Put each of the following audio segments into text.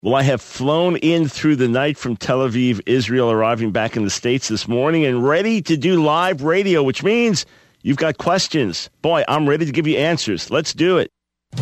Well, I have flown in through the night from Tel Aviv, Israel, arriving back in the States this morning and ready to do live radio, which means you've got questions. Boy, I'm ready to give you answers. Let's do it.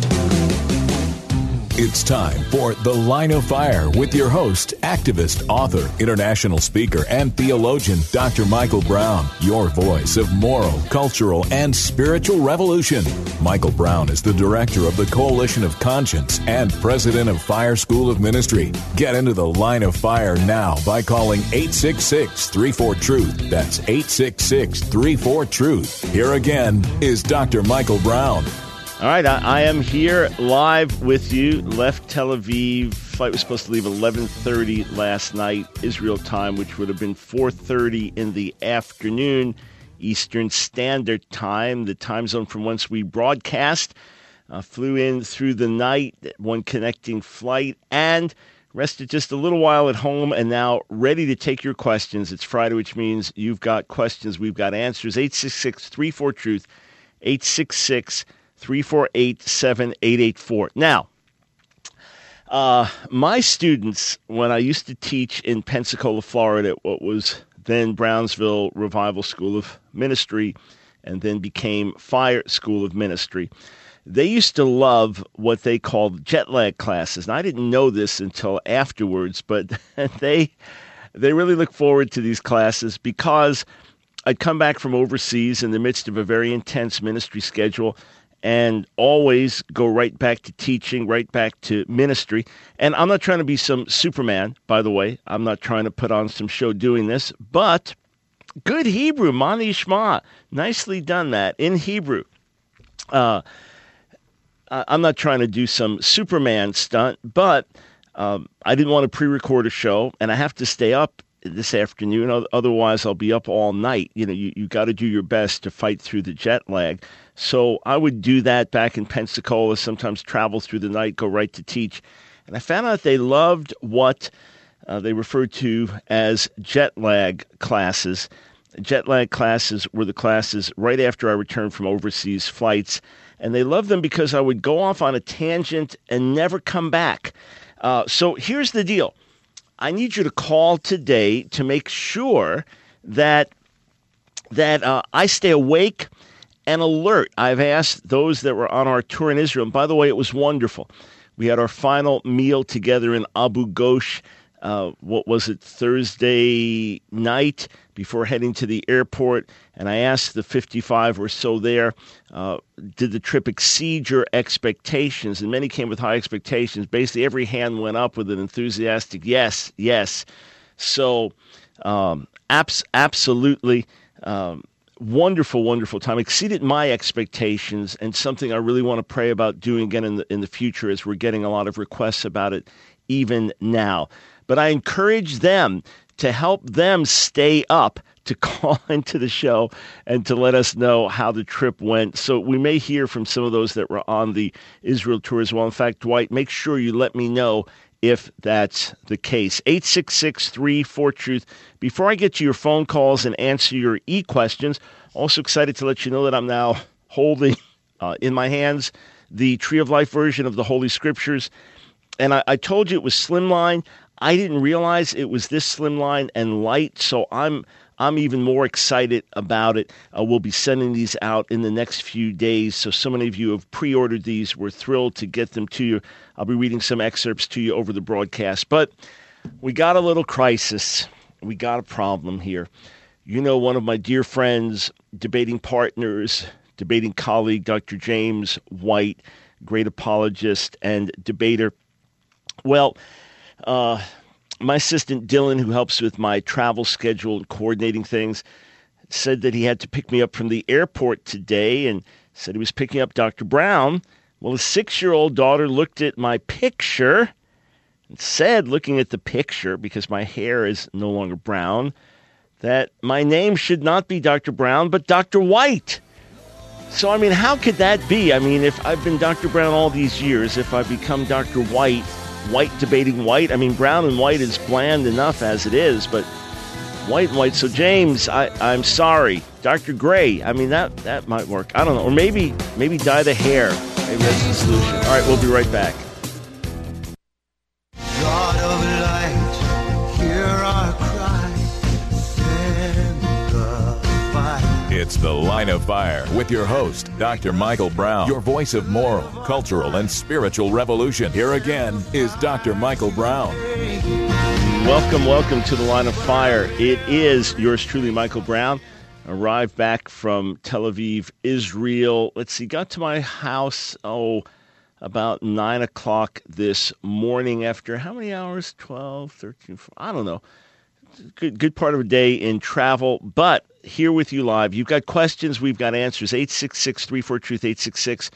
It's time for The Line of Fire with your host, activist, author, international speaker, and theologian, Dr. Michael Brown, your voice of moral, cultural, and spiritual revolution. Michael Brown is the director of the Coalition of Conscience and president of Fire School of Ministry. Get into The Line of Fire now by calling 866-34-TRUTH. That's 866-34-TRUTH. Here again is Dr. Michael Brown. All right, I am here live with you. Left Tel Aviv. Flight was supposed to leave 11:30 last night, Israel time, which would have been 4:30 in the afternoon, Eastern Standard Time, the time zone from whence we broadcast. Flew in through the night, one connecting flight, and rested just a little while at home, and now ready to take your questions. It's Friday, which means you've got questions, we've got answers. 866-34-TRUTH, 866-348-7884. Now, my students, when I used to teach in Pensacola, Florida, at what was then Brownsville Revival School of Ministry and then became Fire School of Ministry, they used to love what they called jet lag classes. And I didn't know this until afterwards, but they really look forward to these classes because I'd come back from overseas in the midst of a very intense ministry schedule and always go right back to teaching, right back to ministry. And I'm not trying to be some Superman, by the way. I'm not trying to put on some show doing this, but good Hebrew, Mani Shma. Nicely done that in Hebrew. I'm not trying to do some Superman stunt, but I didn't want to pre-record a show, and I have to stay up this afternoon. Otherwise, I'll be up all night. You know, you got to do your best to fight through the jet lag. So I would do that back in Pensacola, sometimes travel through the night, go right to teach. And I found out they loved what they referred to as jet lag classes. Jet lag classes were the classes right after I returned from overseas flights. And they loved them because I would go off on a tangent and never come back. So here's the deal. I need you to call today to make sure that I stay awake and alert. I've asked those that were on our tour in Israel, and by the way, it was wonderful. We had our final meal together in Abu Ghosh, Thursday night before heading to the airport, and I asked the 55 or so there, did the trip exceed your expectations? And many came with high expectations. Basically, every hand went up with an enthusiastic yes, yes. So absolutely wonderful, wonderful time. Exceeded my expectations, and something I really want to pray about doing again in the future, as we're getting a lot of requests about it even now. But I encourage them to help them stay up, to call into the show and to let us know how the trip went. So we may hear from some of those that were on the Israel tour as well. In fact, Dwight, make sure you let me know if that's the case. 866-34-TRUTH. Before I get to your phone calls and answer your e-questions, also excited to let you know that I'm now holding in my hands the Tree of Life version of the Holy Scriptures. And I told you it was slimline. I didn't realize it was this slimline and light, so I'm even more excited about it. We'll be sending these out in the next few days. So many of you have pre-ordered these. We're thrilled to get them to you. I'll be reading some excerpts to you over the broadcast. But we got a little crisis. We got a problem here. You know, one of my dear friends, debating partners, debating colleague, Dr. James White, great apologist and debater. Well, my assistant Dylan, who helps with my travel schedule and coordinating things, said that he had to pick me up from the airport today and said he was picking up Dr. Brown. Well, his 6-year-old daughter looked at my picture and said, looking at the picture, because my hair is no longer brown, that my name should not be Dr. Brown, but Dr. White. So, I mean, how could that be? I mean, if I've been Dr. Brown all these years, if I become Dr. White, White debating White, I mean, brown and white is bland enough as it is, but white and white. So, James, I'm sorry. Dr. Gray, I mean, that might work. I don't know. Or maybe dye the hair. Maybe that's the solution. All right, we'll be right back. It's The Line of Fire with your host, Dr. Michael Brown, your voice of moral, cultural, and spiritual revolution. Here again is Dr. Michael Brown. Welcome to The Line of Fire. It is yours truly, Michael Brown. Arrived back from Tel Aviv, Israel. Got to my house, about 9 o'clock this morning after how many hours? 12, 13, 14, I don't know. Good part of a day in travel, but here with you live. You've got questions, we've got answers. 866-34-TRUTH,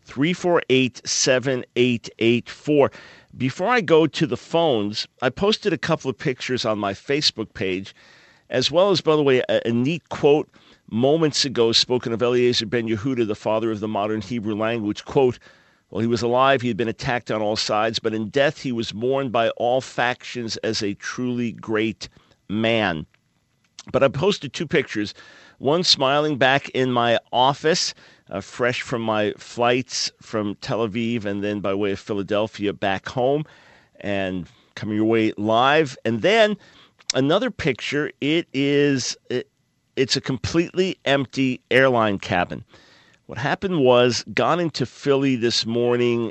866-348-7884. Before I go to the phones, I posted a couple of pictures on my Facebook page, as well as, by the way, a neat quote moments ago spoken of Eliezer ben Yehuda, the father of the modern Hebrew language. Quote, "While he was alive, he had been attacked on all sides, but in death he was mourned by all factions as a truly great man." But I posted two pictures, one smiling back in my office, fresh from my flights from Tel Aviv and then by way of Philadelphia back home and coming your way live. And then another picture, it's a completely empty airline cabin. What happened was, got into Philly this morning,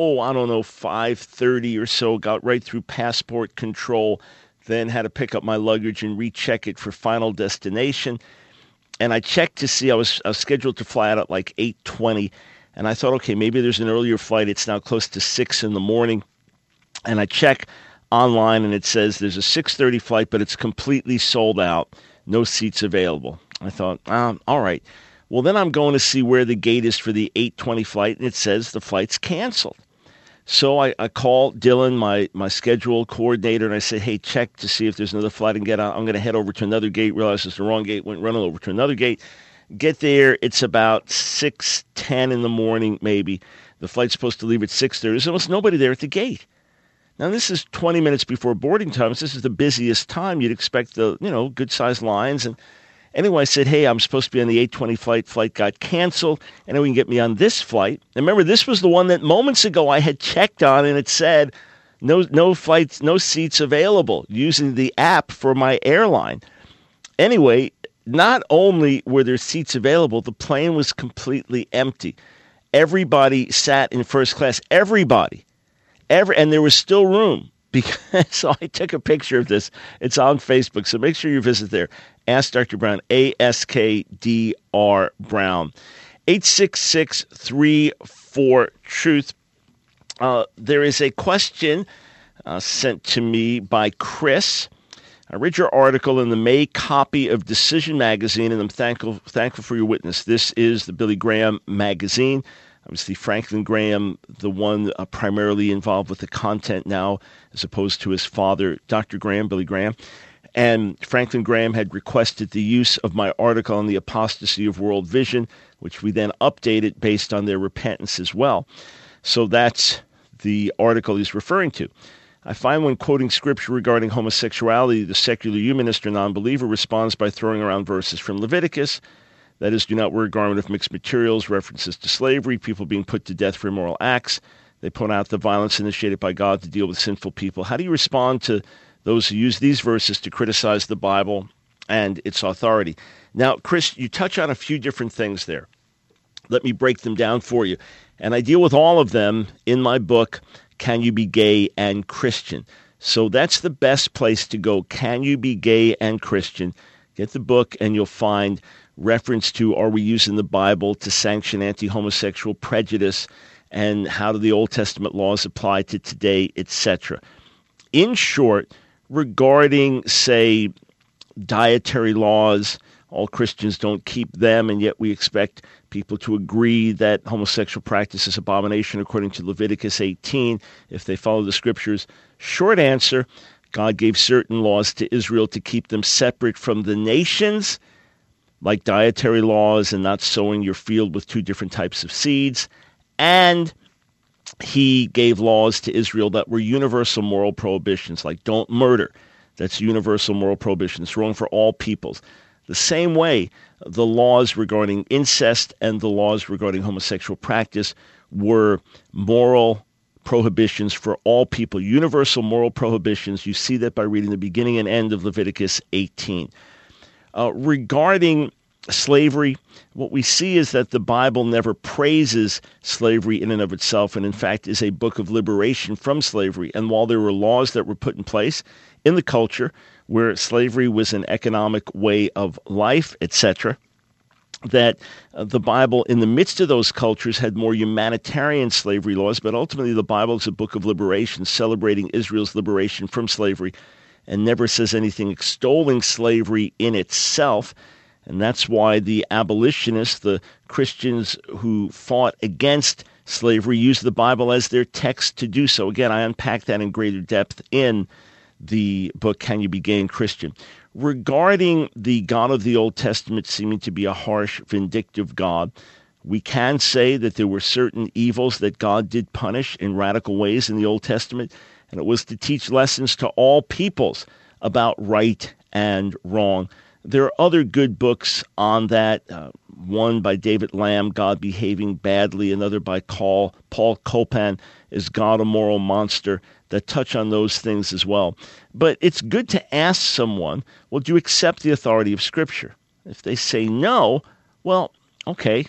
5:30 or so, got right through passport control, then had to pick up my luggage and recheck it for final destination. And I checked to see, I was scheduled to fly out at like 8:20, and I thought, okay, maybe there's an earlier flight. It's now close to 6 in the morning. And I check online, and it says there's a 6:30 flight, but it's completely sold out. No seats available. I thought, all right. Well, then I'm going to see where the gate is for the 8:20 flight, and it says the flight's canceled. So I call Dylan, my schedule coordinator, and I say, hey, check to see if there's another flight and get out. I'm going to head over to another gate, realize it's the wrong gate, went running over to another gate. Get there, it's about 6:10 in the morning, maybe. The flight's supposed to leave at 6:30. There's almost nobody there at the gate. Now, this is 20 minutes before boarding times. This is the busiest time. You'd expect the, good-sized lines. And anyway, I said, hey, I'm supposed to be on the 8:20 flight. Flight got canceled. And then we can get me on this flight. And remember, this was the one that moments ago I had checked on, and it said no flights, no seats available, using the app for my airline. Anyway, not only were there seats available, the plane was completely empty. Everybody sat in first class. Everybody. And there was still room. So I took a picture of this. It's on Facebook, so make sure you visit there. Ask Dr. Brown, ASKDR Brown. 866-34-TRUTH. There is a question sent to me by Chris. I read your article in the May copy of Decision Magazine, and I'm thankful for your witness. This is the Billy Graham magazine. Obviously, Franklin Graham, the one primarily involved with the content now, as opposed to his father, Dr. Graham, Billy Graham. And Franklin Graham had requested the use of my article on the apostasy of world vision, which we then updated based on their repentance as well. So that's the article he's referring to. I find when quoting scripture regarding homosexuality, the secular humanist or non-believer responds by throwing around verses from Leviticus. That is, do not wear a garment of mixed materials, references to slavery, people being put to death for immoral acts. They point out the violence initiated by God to deal with sinful people. How do you respond to those who use these verses to criticize the Bible and its authority? Now, Chris, you touch on a few different things there. Let me break them down for you. And I deal with all of them in my book, Can You Be Gay and Christian? So that's the best place to go. Can You Be Gay and Christian? Get the book and you'll find reference to, are we using the Bible to sanction anti-homosexual prejudice, and how do the Old Testament laws apply to today, etc. In short, regarding, say, dietary laws, all Christians don't keep them, and yet we expect people to agree that homosexual practice is abomination according to Leviticus 18 if they follow the scriptures. Short answer, God gave certain laws to Israel to keep them separate from the nations, like dietary laws and not sowing your field with two different types of seeds. And he gave laws to Israel that were universal moral prohibitions, like don't murder. That's universal moral prohibition. It's wrong for all peoples. The same way, the laws regarding incest and the laws regarding homosexual practice were moral prohibitions for all people, universal moral prohibitions. You see that by reading the beginning and end of Leviticus 18. Regarding slavery, what we see is that the Bible never praises slavery in and of itself, and in fact is a book of liberation from slavery. And while there were laws that were put in place in the culture where slavery was an economic way of life, etc., that the Bible, in the midst of those cultures, had more humanitarian slavery laws, but ultimately the Bible is a book of liberation, celebrating Israel's liberation from slavery, and never says anything extolling slavery in itself. And that's why the abolitionists, the Christians who fought against slavery, used the Bible as their text to do so. Again, I unpack that in greater depth in the book, Can You Be Gay and Christian? Regarding the God of the Old Testament seeming to be a harsh, vindictive God, we can say that there were certain evils that God did punish in radical ways in the Old Testament, and it was to teach lessons to all peoples about right and wrong. There are other good books on that, one by David Lamb, God Behaving Badly, another by Paul Copan, Is God a Moral Monster?, that touch on those things as well. But it's good to ask someone, well, do you accept the authority of Scripture? If they say no, well, okay,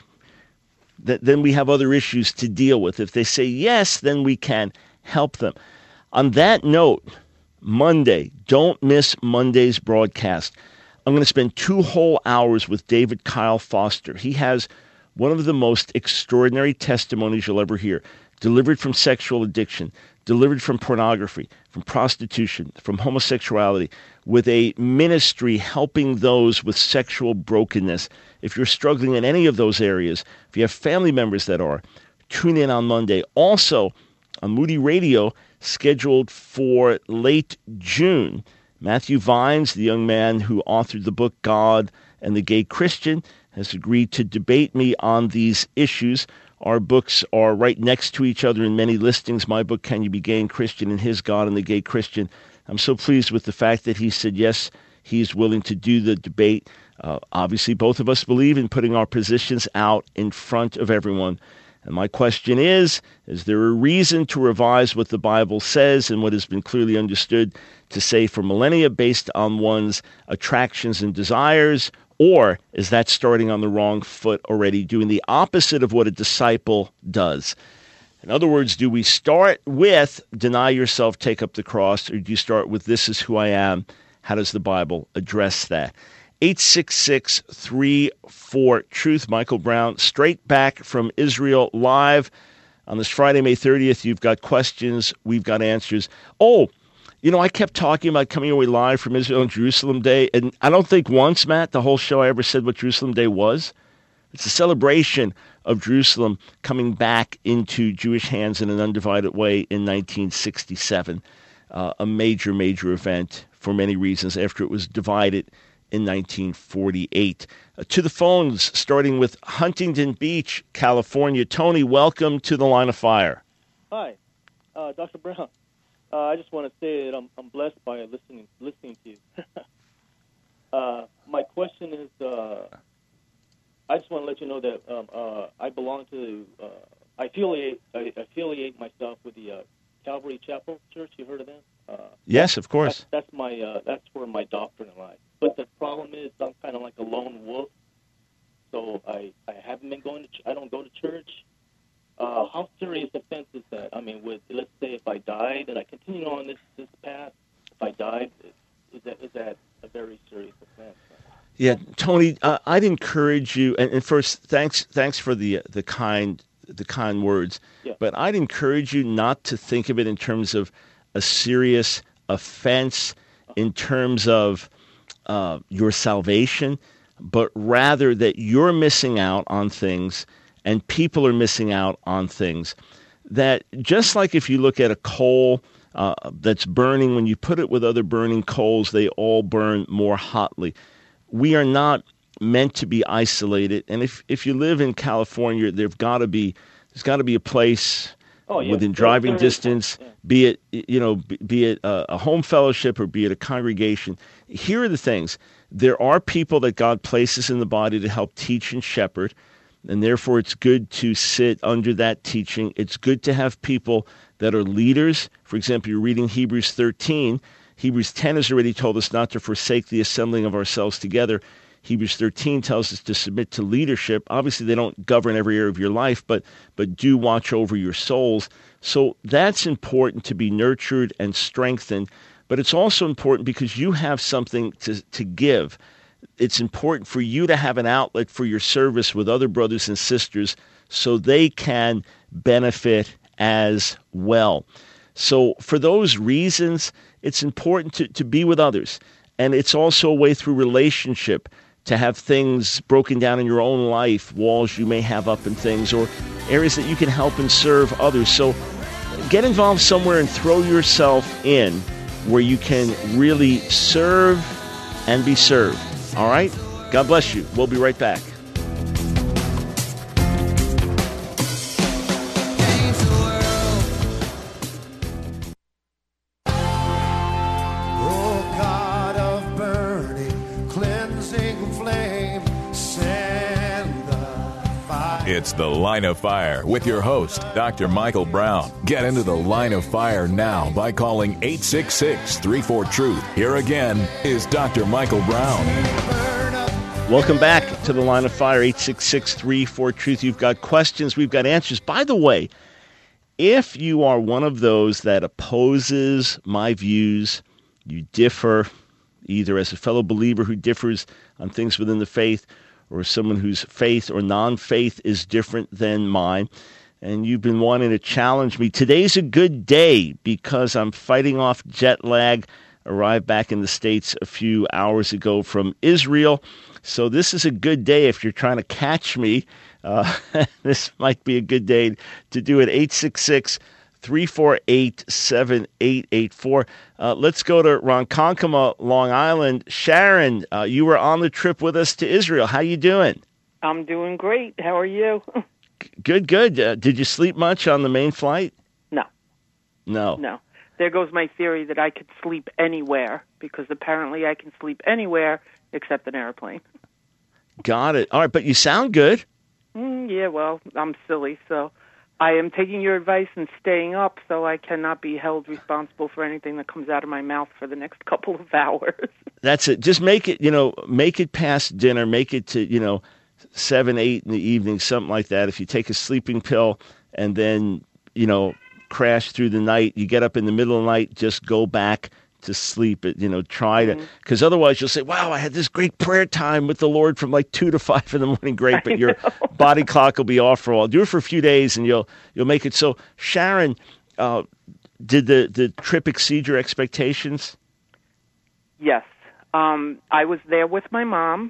then we have other issues to deal with. If they say yes, then we can help them. On that note, Monday, don't miss Monday's broadcast. I'm going to spend 2 whole hours with David Kyle Foster. He has one of the most extraordinary testimonies you'll ever hear, delivered from sexual addiction, delivered from pornography, from prostitution, from homosexuality, with a ministry helping those with sexual brokenness. If you're struggling in any of those areas, if you have family members that are, tune in on Monday. Also, on Moody Radio, scheduled for late June, Matthew Vines, the young man who authored the book God and the Gay Christian, has agreed to debate me on these issues. Our books are right next to each other in many listings. My book, Can You Be Gay and Christian, and his God and the Gay Christian. I'm so pleased with the fact that he said yes, he's willing to do the debate. Obviously, both of us believe in putting our positions out in front of everyone. And my question is there a reason to revise what the Bible says and what has been clearly understood to say for millennia based on one's attractions and desires? Or is that starting on the wrong foot already, doing the opposite of what a disciple does? In other words, do we start with deny yourself, take up the cross, or do you start with this is who I am? How does the Bible address that? 866-34-TRUTH. Michael Brown, straight back from Israel, live on this Friday, May 30th. You've got questions. We've got answers. Oh, you know, I kept talking about coming away live from Israel on Jerusalem Day, and I don't think once, Matt, the whole show I ever said what Jerusalem Day was. It's a celebration of Jerusalem coming back into Jewish hands in an undivided way in 1967. A major, major event for many reasons after it was divided in 1948. To the phones, starting with Huntington Beach, California. Tony, welcome to the Line of Fire. Hi, Dr. Brown. I just want to say that I'm blessed by listening to you. My question is, I just want to let you know that I belong to, I affiliate myself with the Calvary Chapel Church. You heard of them? Yes, of course. That's where my doctrine lies. But the problem is, I'm kind of like a lone wolf. So I haven't been going to. I don't go to church. How serious offense is that? I mean, let's say if I died and I continued on this path, if I died, is that a very serious offense? Yeah, Tony, I'd encourage you. And first, thanks for the kind words. Yeah. But I'd encourage you not to think of it in terms of a serious offense, in terms of your salvation, but rather that you're missing out on things and people are missing out on things. That just like if you look at a coal that's burning, when you put it with other burning coals, they all burn more hotly. We are not meant to be isolated. And if you live in California, there's got to be a place within driving distance, be it a home fellowship or be it a congregation. Here are the things. There are people that God places in the body to help teach and shepherd, and therefore it's good to sit under that teaching. It's good to have people that are leaders. For example, you're reading Hebrews 13. Hebrews 10 has already told us not to forsake the assembling of ourselves together. Hebrews 13 tells us to submit to leadership. Obviously, they don't govern every area of your life, but do watch over your souls. So that's important, to be nurtured and strengthened. But it's also important because you have something to give. It's important for you to have an outlet for your service with other brothers and sisters so they can benefit as well. So for those reasons, it's important to be with others. And it's also a way through relationship to have things broken down in your own life, walls you may have up and things, or areas that you can help and serve others. So get involved somewhere and throw yourself in where you can really serve and be served. All right? God bless you. We'll be right back. It's The Line of Fire with your host, Dr. Michael Brown. Get into the Line of Fire now by calling 866-34-TRUTH. Here again is Dr. Michael Brown. Welcome back to the Line of Fire, 866-34-TRUTH. You've got questions, we've got answers. By the way, if you are one of those that opposes my views, you differ either as a fellow believer who differs on things within the faith, or someone whose faith or non-faith is different than mine, and you've been wanting to challenge me, today's a good day because I'm fighting off jet lag. Arrived back in the States a few hours ago from Israel. So this is a good day if you're trying to catch me. This might be a good day to do it. 866-348-7884. Let's go to Ronkonkoma, Long Island. Sharon, you were on the trip with us to Israel. How you doing? I'm doing great. How are you? Good. Did you sleep much on the main flight? No. There goes my theory that I could sleep anywhere, because apparently I can sleep anywhere except an airplane. Got it. All right, but you sound good. Yeah, well, I'm silly, so I am taking your advice and staying up, so I cannot be held responsible for anything that comes out of my mouth for the next couple of hours. That's it. Just make it past dinner, make it to, 7, 8 in the evening, something like that. If you take a sleeping pill and then, crash through the night, you get up in the middle of the night, just go back to sleep. Try to, because otherwise you'll say, wow, I had this great prayer time with the Lord from like 2 to 5 in the morning. Great, but your body clock will be off for a while. Do it for a few days and you'll make it. So Sharon, did the trip exceed your expectations? Yes. I was there with my mom.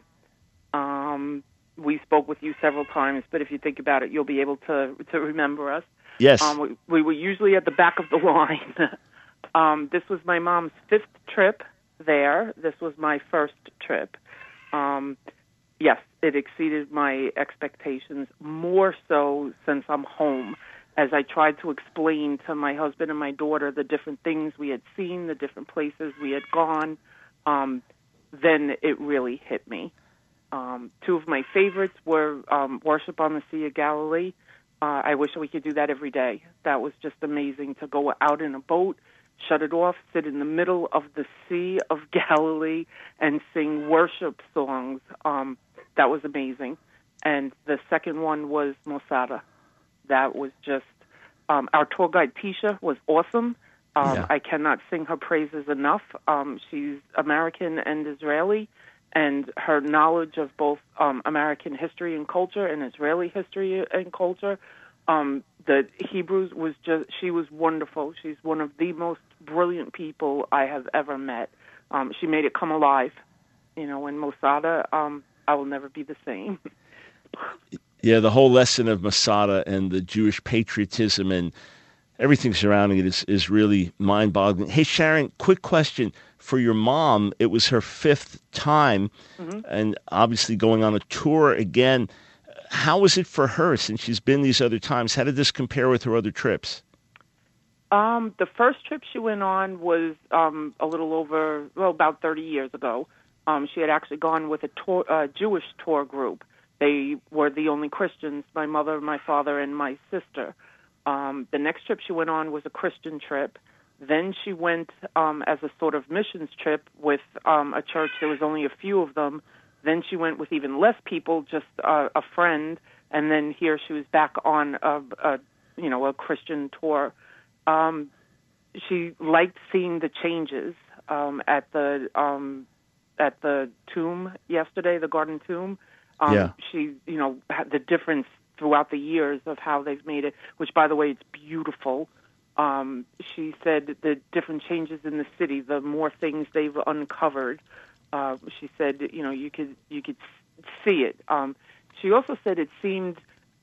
We spoke with you several times, but if you think about it, you'll be able to remember us. Yes. We were usually at the back of the line. This was my mom's 5th trip there. This was my first trip. Yes, it exceeded my expectations, more so since I'm home. As I tried to explain to my husband and my daughter the different things we had seen, the different places we had gone, then it really hit me. 2 of my favorites were Worship on the Sea of Galilee. I wish we could do that every day. That was just amazing, to go out in a boat, shut it off, sit in the middle of the Sea of Galilee, and sing worship songs. That was amazing. And the second one was Masada. That was just, our tour guide, Tisha, was awesome. I cannot sing her praises enough. She's American and Israeli, and her knowledge of both American history and culture and Israeli history and culture, the Hebrews she was wonderful. She's one of the most brilliant people I have ever met. She made it come alive. In Masada, I will never be the same. Yeah, the whole lesson of Masada and the Jewish patriotism and everything surrounding it is really mind-boggling. Hey, Sharon, quick question. For your mom, it was her 5th time, and obviously going on a tour again. How was it for her since she's been these other times? How did this compare with her other trips? The first trip she went on was a little over, about 30 years ago. She had actually gone with a Jewish tour group. They were the only Christians, my mother, my father, and my sister. The next trip she went on was a Christian trip. Then she went as a sort of missions trip with a church. There was only a few of them Then she went with even less people, just a friend, and then here she was back on a Christian tour. She liked seeing the changes at the tomb yesterday, the garden tomb. She, had the difference throughout the years of how they've made it, which, by the way, it's beautiful. She said the different changes in the city, the more things they've uncovered. She said, you could see it. She also said it seemed,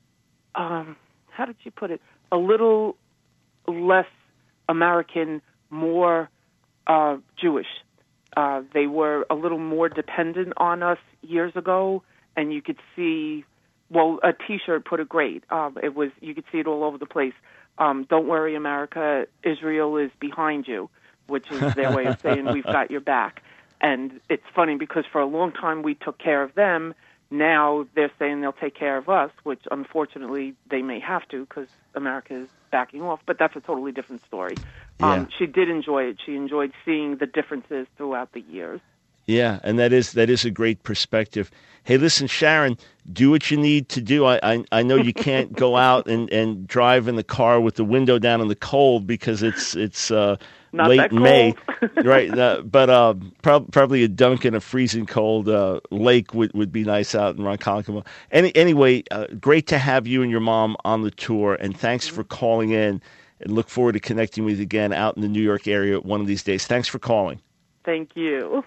how did she put it, a little less American, more Jewish. They were a little more dependent on us years ago, and you could see, a T-shirt put it great. You could see it all over the place. Don't worry, America, Israel is behind you, which is their way of saying we've got your back. And it's funny because for a long time we took care of them. Now they're saying they'll take care of us, which unfortunately they may have to because America is backing off. But that's a totally different story. Yeah. She did enjoy it. She enjoyed seeing the differences throughout the years. Yeah, and that is a great perspective. Hey, listen, Sharon, do what you need to do. I know you can't go out and drive in the car with the window down in the cold because it's Not late May, right? But probably a dunk in a freezing cold lake would be nice out in Ronkonkoma. Anyway, great to have you and your mom on the tour, and thanks for calling in. And look forward to connecting with you again out in the New York area one of these days. Thanks for calling. Thank you.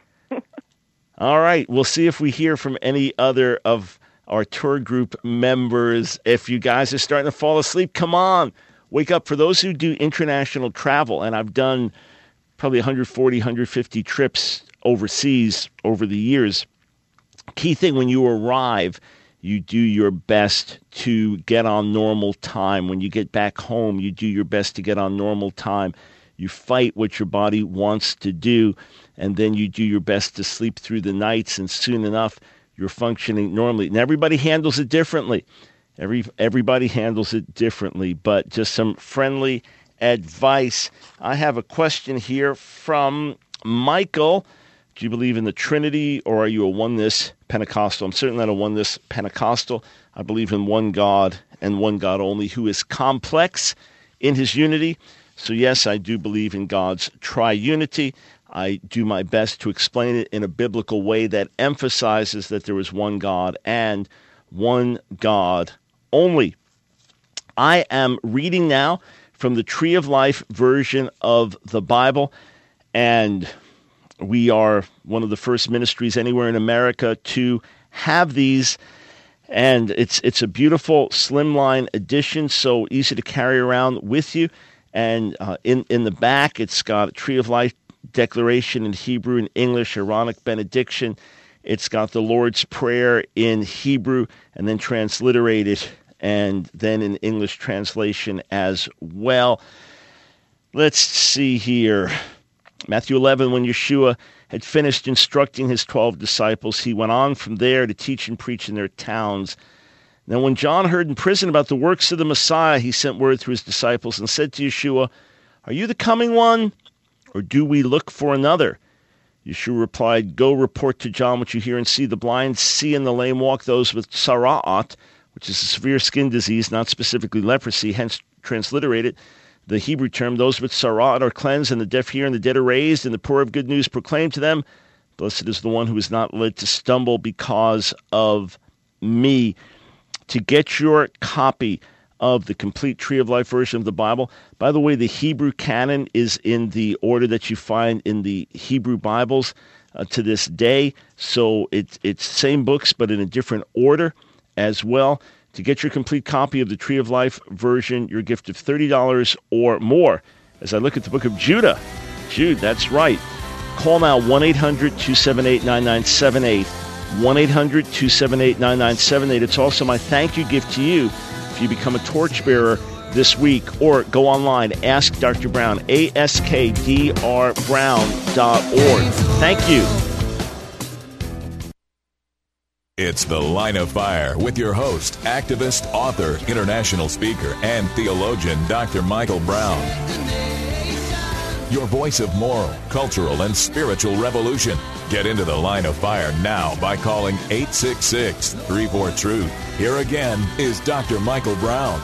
All right. We'll see if we hear from any other of our tour group members. If you guys are starting to fall asleep, come on. Wake up. For those who do international travel, and I've done probably 140, 150 trips overseas over the years, key thing when you arrive, you do your best to get on normal time. When you get back home, you do your best to get on normal time. You fight what your body wants to do, and then you do your best to sleep through the nights, and soon enough, you're functioning normally. And everybody handles it differently. Everybody handles it differently, but just some friendly advice. I have a question here from Michael. Do you believe in the Trinity, or are you a oneness Pentecostal? I'm certainly not a oneness Pentecostal. I believe in one God and one God only, who is complex in his unity. So yes, I do believe in God's triunity. I do my best to explain it in a biblical way that emphasizes that there is one God and one God only. I am reading now from the Tree of Life version of the Bible, and we are one of the first ministries anywhere in America to have these, and it's a beautiful slimline edition, so easy to carry around with you. And in the back, it's got a Tree of Life declaration in Hebrew and English, Aaronic benediction. It's got the Lord's Prayer in Hebrew and then transliterated, and then in English translation as well. Let's see here. Matthew 11, when Yeshua had finished instructing his 12 disciples, he went on from there to teach and preach in their towns. Now when John heard in prison about the works of the Messiah, he sent word through his disciples and said to Yeshua, "Are you the coming one, or do we look for another?" Yeshua replied, "Go report to John what you hear and see. The blind see and the lame walk, those with sara'at, which is a severe skin disease, not specifically leprosy, hence transliterated. The Hebrew term, those with sara'at are cleansed, and the deaf hear, and the dead are raised, and the poor of good news proclaimed to them. Blessed is the one who is not led to stumble because of me." To get your copy of the complete Tree of Life version of the Bible, by the way, the Hebrew canon is in the order that you find in the Hebrew Bibles to this day. So it's same books, but in a different order as well. To get your complete copy of the Tree of Life version, your gift of $30 or more. As I look at the book of Jude, that's right. Call now 1-800-278-9978. 1-800-278-9978. It's also my thank you gift to you if you become a torchbearer this week, or go online, Ask Dr. Brown, askdrbrown.org. Thank you. It's The Line of Fire with your host, activist, author, international speaker, and theologian, Dr. Michael Brown. your voice of moral, cultural, and spiritual revolution. Get into the Line of Fire now by calling 866-34-TRUTH. Here again is Dr. Michael Brown.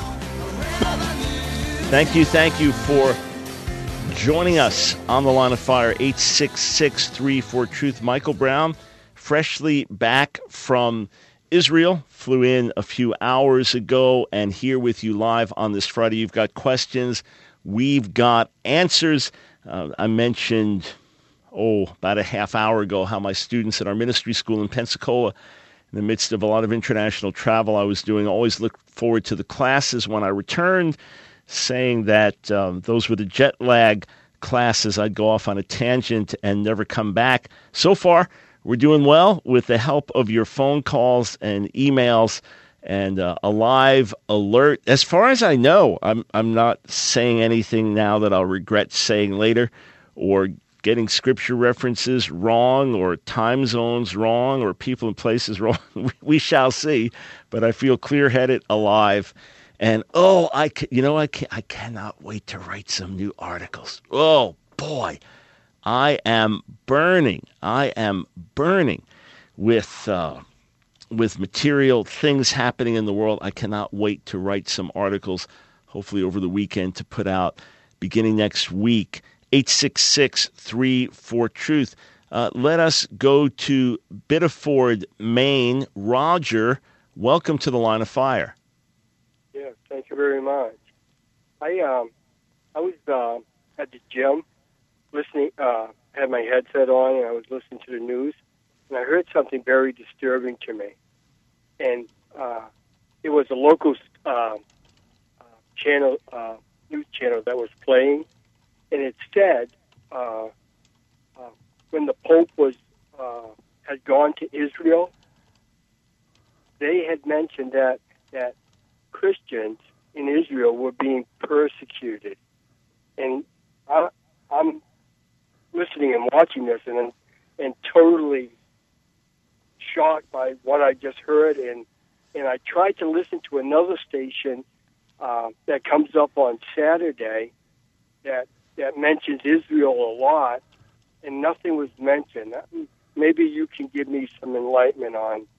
Thank you for joining us on the Line of Fire, 866-34-TRUTH. Michael Brown, freshly back from Israel, flew in a few hours ago and here with you live on this Friday. You've got questions. We've got answers. I mentioned, about a half hour ago, how my students at our ministry school in Pensacola, in the midst of a lot of international travel I was doing, always looked forward to the classes when I returned, saying that those were the jet lag classes. I'd go off on a tangent and never come back. So far, we're doing well with the help of your phone calls and emails and a live alert. As far as I know, I'm not saying anything now that I'll regret saying later, or getting scripture references wrong, or time zones wrong, or people and places wrong. We shall see. But I feel clear-headed, alive, and I cannot wait to write some new articles. Oh boy. I am burning with material, things happening in the world. I cannot wait to write some articles, hopefully over the weekend, to put out beginning next week. 866-34-TRUTH. Let us go to Biddeford, Maine. Roger, welcome to the Line of Fire. Yes, thank you very much. I was at the gym, listening, had my headset on, and I was listening to the news, and I heard something very disturbing to me. And it was a local channel, news channel that was playing, and it said when the Pope had gone to Israel, they had mentioned that Christians in Israel were being persecuted, and I'm listening and watching this, and totally shocked by what I just heard, and I tried to listen to another station that comes up on Saturday that mentions Israel a lot, and nothing was mentioned. Maybe you can give me some enlightenment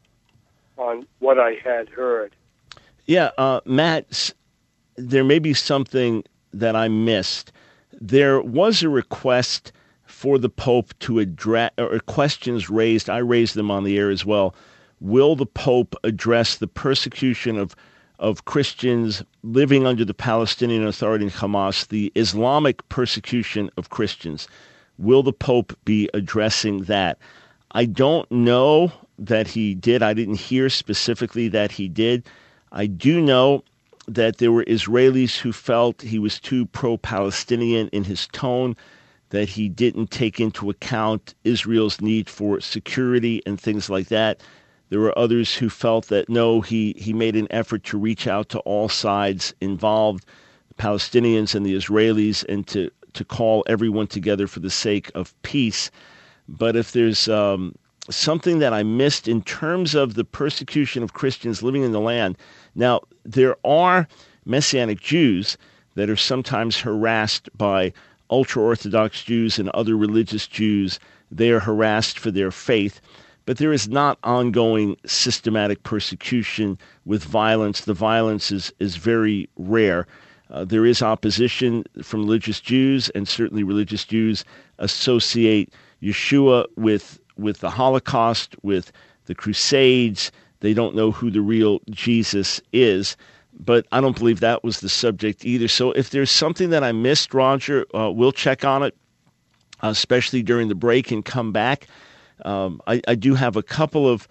on what I had heard. Yeah, Matt, there may be something that I missed. There was a request for the Pope to address, or questions raised. I raised them on the air as well. Will the Pope address the persecution of Christians living under the Palestinian Authority and Hamas, the Islamic persecution of Christians? Will the Pope be addressing that? I don't know that he did. I didn't hear specifically that he did. I do know that there were Israelis who felt he was too pro-Palestinian in his tone, that he didn't take into account Israel's need for security and things like that. There were others who felt that, no, he made an effort to reach out to all sides involved, the Palestinians and the Israelis, and to call everyone together for the sake of peace. But if there's something that I missed in terms of the persecution of Christians living in the land, now, there are Messianic Jews that are sometimes harassed by ultra-Orthodox Jews and other religious Jews. They are harassed for their faith, but there is not ongoing systematic persecution with violence. The violence is very rare. There is opposition from religious Jews, and certainly religious Jews associate Yeshua with the Holocaust, with the Crusades. They don't know who the real Jesus is, but I don't believe that was the subject either. So if there's something that I missed, Roger, we'll check on it, especially during the break, and come back. I do have a couple of,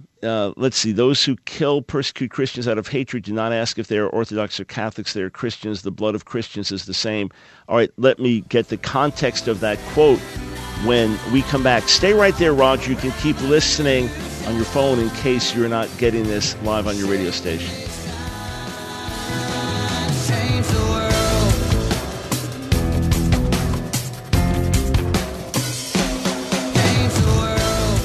those who kill, persecute Christians out of hatred do not ask if they are Orthodox or Catholics. They are Christians. The blood of Christians is the same. All right, let me get the context of that quote when we come back. Stay right there, Roger. You can keep listening on your phone in case you're not getting this live on your radio station. Change the world. Change the world.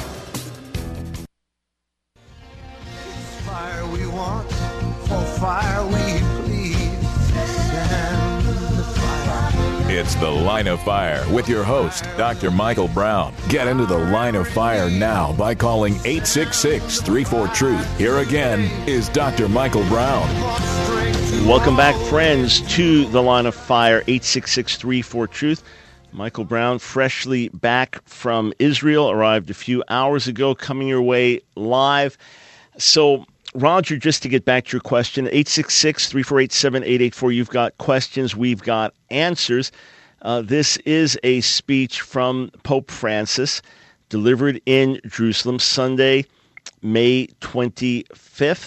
It's fire we want, for fire we plead. Stand the fire. It's the Line Line of Fire with your host, Dr. Michael Brown. Get into the Line of Fire now by calling 866-34-TRUTH. Here again is Dr. Michael Brown. Welcome back, friends, to the Line of Fire, 866-34-TRUTH. Michael Brown, freshly back from Israel, arrived a few hours ago, coming your way live. So, Roger, just to get back to your question, 866-348-7884, you've got questions, we've got answers. This is a speech from Pope Francis, delivered in Jerusalem Sunday, May 25th.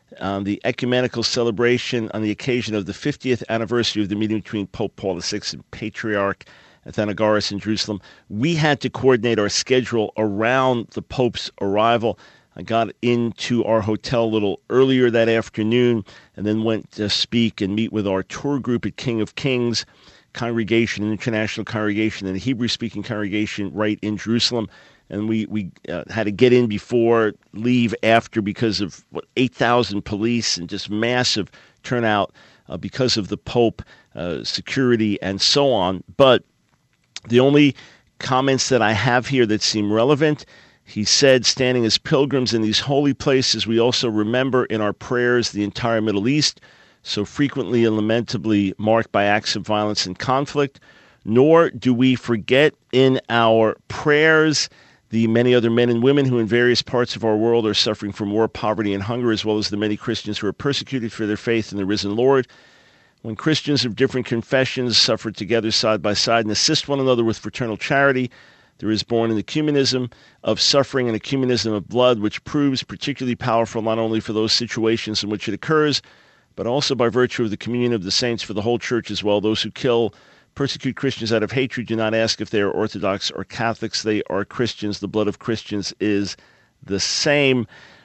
The ecumenical celebration on the occasion of the 50th anniversary of the meeting between Pope Paul VI and Patriarch Athenagoras in Jerusalem. We had to coordinate our schedule around the Pope's arrival. I got into our hotel a little earlier that afternoon and then went to speak and meet with our tour group at King of Kings congregation, an international congregation, and a Hebrew-speaking congregation right in Jerusalem. And we had to get in before, leave after because of 8,000 police and just massive turnout because of the Pope, security, and so on. But the only comments that I have here that seem relevant, he said, standing as pilgrims in these holy places, we also remember in our prayers the entire Middle East, so frequently and lamentably marked by acts of violence and conflict, nor do we forget in our prayers the many other men and women who in various parts of our world are suffering from war, poverty, and hunger, as well as the many Christians who are persecuted for their faith in the risen Lord. When Christians of different confessions suffer together side by side and assist one another with fraternal charity, there is born an ecumenism of suffering and ecumenism of blood, which proves particularly powerful not only for those situations in which it occurs, but also by virtue of the communion of the saints for the whole church as well. Those who kill, persecute Christians out of hatred do not ask if they are Orthodox or Catholics. They are Christians. The blood of Christians is the same.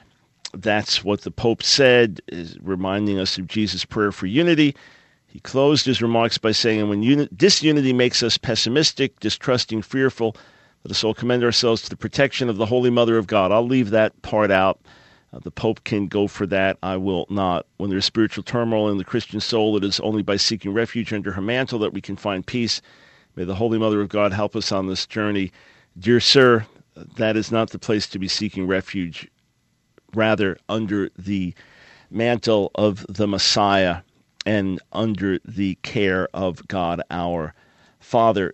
That's what the Pope said, is reminding us of Jesus' prayer for unity. He closed his remarks by saying, and when disunity makes us pessimistic, distrusting, fearful, let us all commend ourselves to the protection of the Holy Mother of God. I'll leave that part out. The Pope can go for that. I will not. When there is spiritual turmoil in the Christian soul, it is only by seeking refuge under her mantle that we can find peace. May the Holy Mother of God help us on this journey. Dear sir, that is not the place to be seeking refuge. Rather, under the mantle of the Messiah and under the care of God our Father.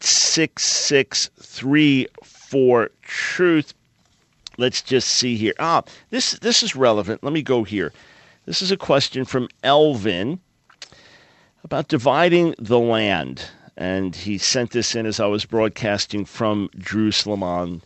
866-34-TRUTH. Let's just see here. This is relevant. Let me go here. This is a question from Elvin about dividing the land. And he sent this in as I was broadcasting from Jerusalem on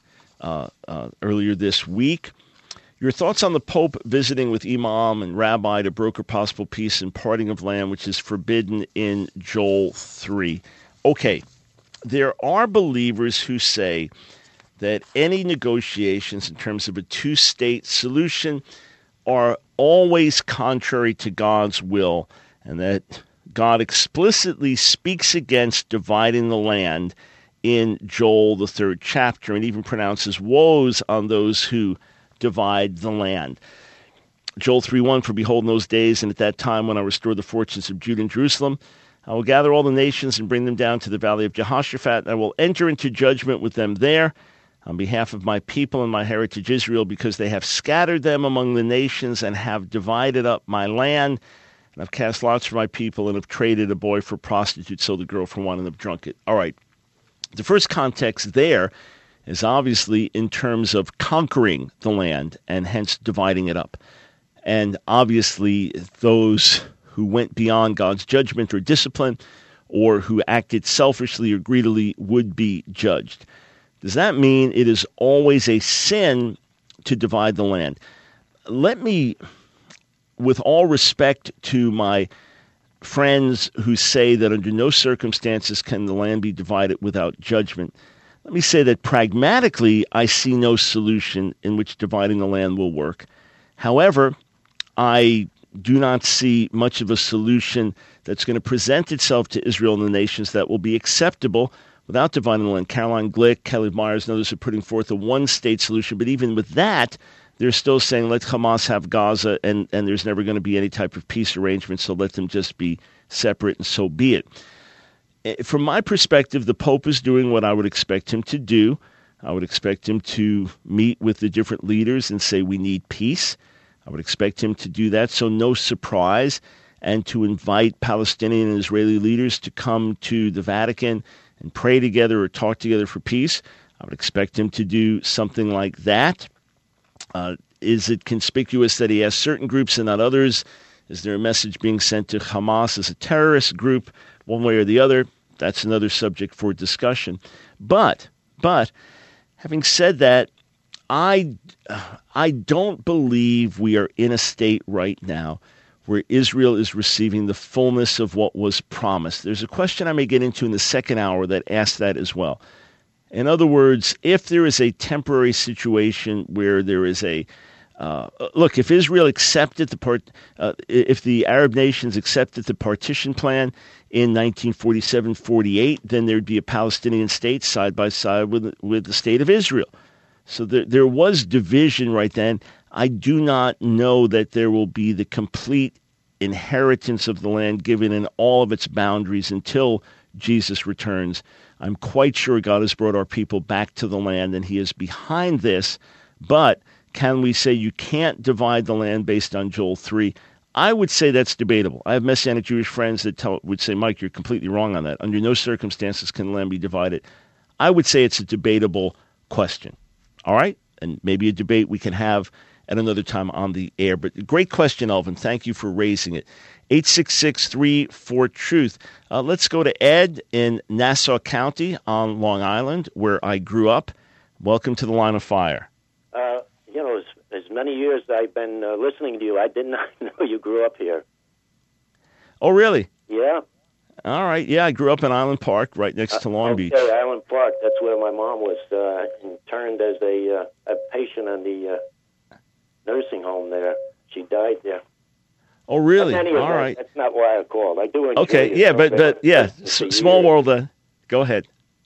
earlier this week. Your thoughts on the Pope visiting with Imam and Rabbi to broker possible peace and parting of land, which is forbidden in Joel 3. Okay, there are believers who say that any negotiations in terms of a two-state solution are always contrary to God's will, and that God explicitly speaks against dividing the land in Joel, the 3rd chapter, and even pronounces woes on those who divide the land. Joel 3:1, for behold, in those days and at that time when I restore the fortunes of Judah and Jerusalem, I will gather all the nations and bring them down to the valley of Jehoshaphat, and I will enter into judgment with them there on behalf of my people and my heritage Israel, because they have scattered them among the nations and have divided up my land, and have cast lots for my people and have traded a boy for a prostitute, sold a girl for one, and have drunk it. All right. The first context there is obviously in terms of conquering the land and hence dividing it up. And obviously those who went beyond God's judgment or discipline or who acted selfishly or greedily would be judged. Does that mean it is always a sin to divide the land? Let me, with all respect to my friends who say that under no circumstances can the land be divided without judgment, let me say that pragmatically, I see no solution in which dividing the land will work. However, I do not see much of a solution that's going to present itself to Israel and the nations that will be acceptable without dividing the land. Caroline Glick, Kelly Myers, and others are putting forth a one-state solution, but even with that, they're still saying, let Hamas have Gaza, and there's never going to be any type of peace arrangement, so let them just be separate, and so be it. from my perspective, the Pope is doing what I would expect him to do. I would expect him to meet with the different leaders and say we need peace. I would expect him to do that, so no surprise, and to invite Palestinian and Israeli leaders to come to the Vatican and pray together or talk together for peace. I would expect him to do something like that. Is it conspicuous that he has certain groups and not others? Is there a message being sent to Hamas as a terrorist group, one way or the other? That's another subject for discussion. But having said that, I don't believe we are in a state right now where Israel is receiving the fullness of what was promised. There's a question I may get into in the second hour that asks that as well. In other words, if there is a temporary situation where there is a look, if Israel accepted if the Arab nations accepted the partition plan in 1947-48, then there'd be a Palestinian state side by side with the state of Israel. So there was division right then. I do not know that there will be the complete inheritance of the land given in all of its boundaries until Jesus returns. I'm quite sure God has brought our people back to the land, and he is behind this. But can we say you can't divide the land based on Joel 3? I would say that's debatable. I have Messianic Jewish friends that would say, Mike, you're completely wrong on that. Under no circumstances can the land be divided. I would say it's a debatable question. All right? And maybe a debate we can have at another time on the air. But great question, Elvin. Thank you for raising it. 866-34-TRUTH. Let's go to Ed in Nassau County on Long Island, where I grew up. Welcome to the Line of Fire. As many years I've been listening to you, I did not know you grew up here. Oh, really? Yeah. All right. Yeah, I grew up in Island Park, right next to Long Beach. Island Park. That's where my mom was interned as a patient in the nursing home there. She died there. Oh, really? Anyway, all right. That's not why I called. I do enjoy Okay, yeah, but small world. Go ahead.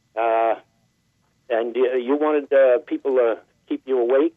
And you wanted people to keep you awake?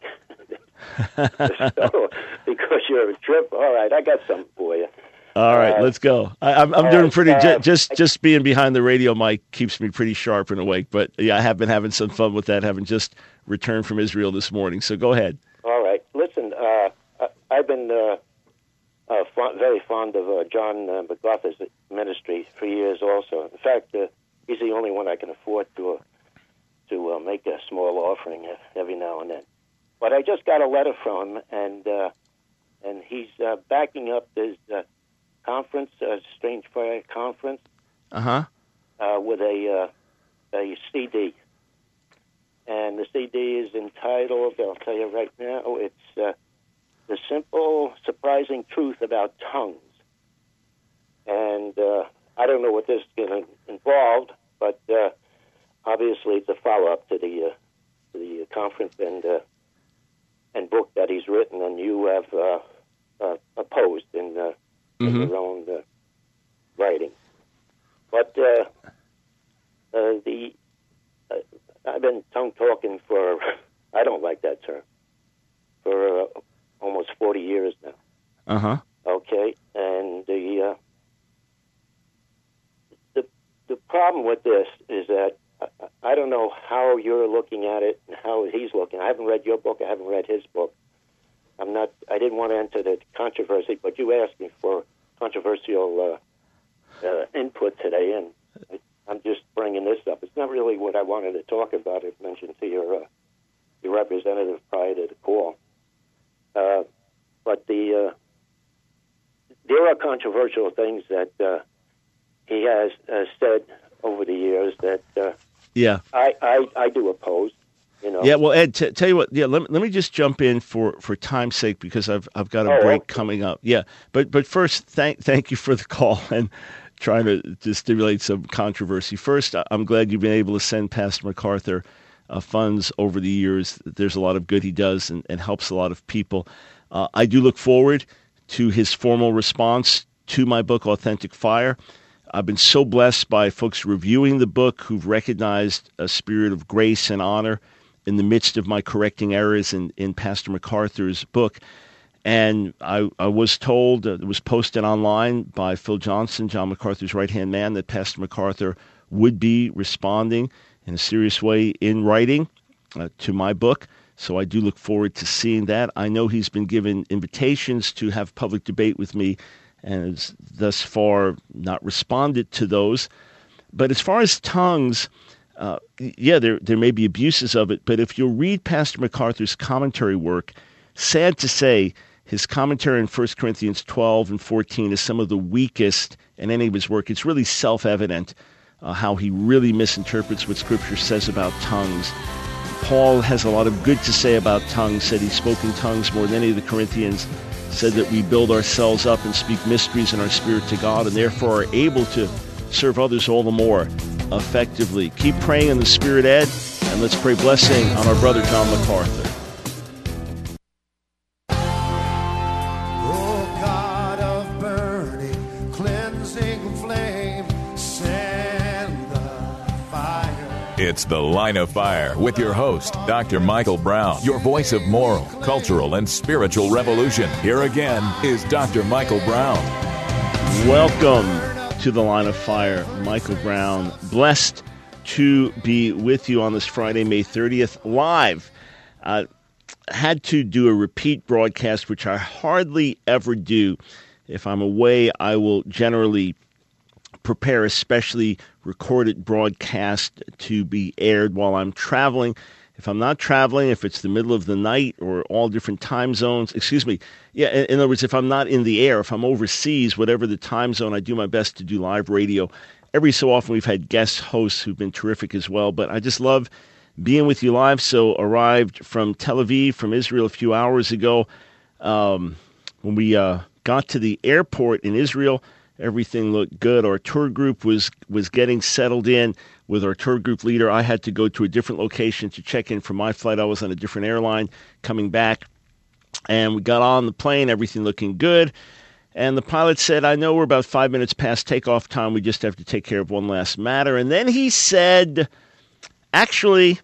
So, because you're a trip. All right, I got something for you. All right, let's go. I'm doing pretty. Just being behind the radio mic keeps me pretty sharp and awake. But yeah, I have been having some fun with that, having just returned from Israel this morning. So go ahead. All right. Listen, I've been very fond of John MacArthur's ministry for years. Also, in fact, he's the only one I can afford to make a small offering every now and then. But I just got a letter from him, and he's backing up this conference, Strange Fire Conference, with a CD. And the CD is entitled, I'll tell you right now, it's The Simple, Surprising Truth About Tongues. And I don't know what this is going to involve, but obviously it's a follow-up to the conference and book that he's written, and you have opposed in your own writing. But I've been tongue-talking for, I don't like that term, for almost 40 years now. Uh-huh. Okay, and the problem with this is that I don't know how you're looking at it and how he's looking. I haven't read your book. I haven't read his book. I didn't want to enter the controversy, but you asked me for controversial input today, and I'm just bringing this up. It's not really what I wanted to talk about. I mentioned to your representative prior to the call. But there are controversial things that he has said over the years that I do oppose. You know. Yeah, well, Ed, tell you what. Yeah, let me just jump in for time's sake because I've got a break coming up. Yeah, but first, thank you for the call and trying to stimulate some controversy. First, I'm glad you've been able to send Pastor MacArthur funds over the years. There's a lot of good he does and helps a lot of people. I do look forward to his formal response to my book, Authentic Fire. I've been so blessed by folks reviewing the book who've recognized a spirit of grace and honor in the midst of my correcting errors in Pastor MacArthur's book. And I was told, it was posted online by Phil Johnson, John MacArthur's right-hand man, that Pastor MacArthur would be responding in a serious way in writing to my book. So I do look forward to seeing that. I know he's been given invitations to have public debate with me and has thus far not responded to those. But as far as tongues, there may be abuses of it, but if you'll read Pastor MacArthur's commentary work, sad to say, his commentary in 1 Corinthians 12 and 14 is some of the weakest in any of his work. It's really self-evident how he really misinterprets what Scripture says about tongues. Paul has a lot of good to say about tongues, said he spoke in tongues more than any of the Corinthians, said that we build ourselves up and speak mysteries in our spirit to God and therefore are able to serve others all the more effectively. Keep praying in the Spirit, Ed, and let's pray blessing on our brother John MacArthur. Oh, God of burning, cleansing flame, send the fire. It's The Line of Fire with your host, Dr. Michael Brown, your voice of moral, cultural, and spiritual revolution. Here again is Dr. Michael Brown. Welcome to The Line of Fire. Michael Brown, blessed to be with you on this Friday, May 30th, live. Had to do a repeat broadcast, which I hardly ever do. If I'm away, I will generally prepare a specially recorded broadcast to be aired while I'm traveling. If I'm not traveling, if it's the middle of the night or all different time zones, in other words, if I'm not in the air, if I'm overseas, whatever the time zone, I do my best to do live radio. Every so often we've had guest hosts who've been terrific as well, but I just love being with you live. So arrived from Tel Aviv, from Israel a few hours ago. When we got to the airport in Israel, everything looked good. Our tour group was getting settled in. With our tour group leader, I had to go to a different location to check in for my flight. I was on a different airline coming back. And we got on the plane, everything looking good. And the pilot said, I know we're about 5 minutes past takeoff time. We just have to take care of one last matter. And then he said, actually,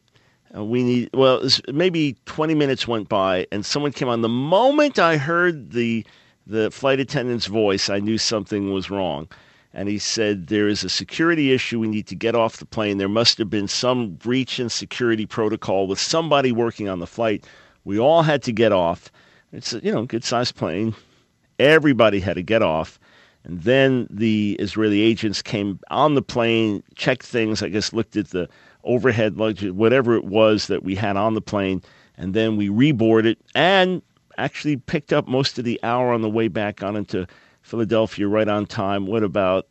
maybe 20 minutes went by and someone came on. The moment I heard the flight attendant's voice, I knew something was wrong. And he said, there is a security issue. We need to get off the plane. There must have been some breach in security protocol with somebody working on the flight. We all had to get off. It's a, good-sized plane. Everybody had to get off. And then the Israeli agents came on the plane, checked things, I guess looked at the overhead luggage, whatever it was that we had on the plane. And then we reboarded and actually picked up most of the hour on the way back on into Philadelphia right on time. What about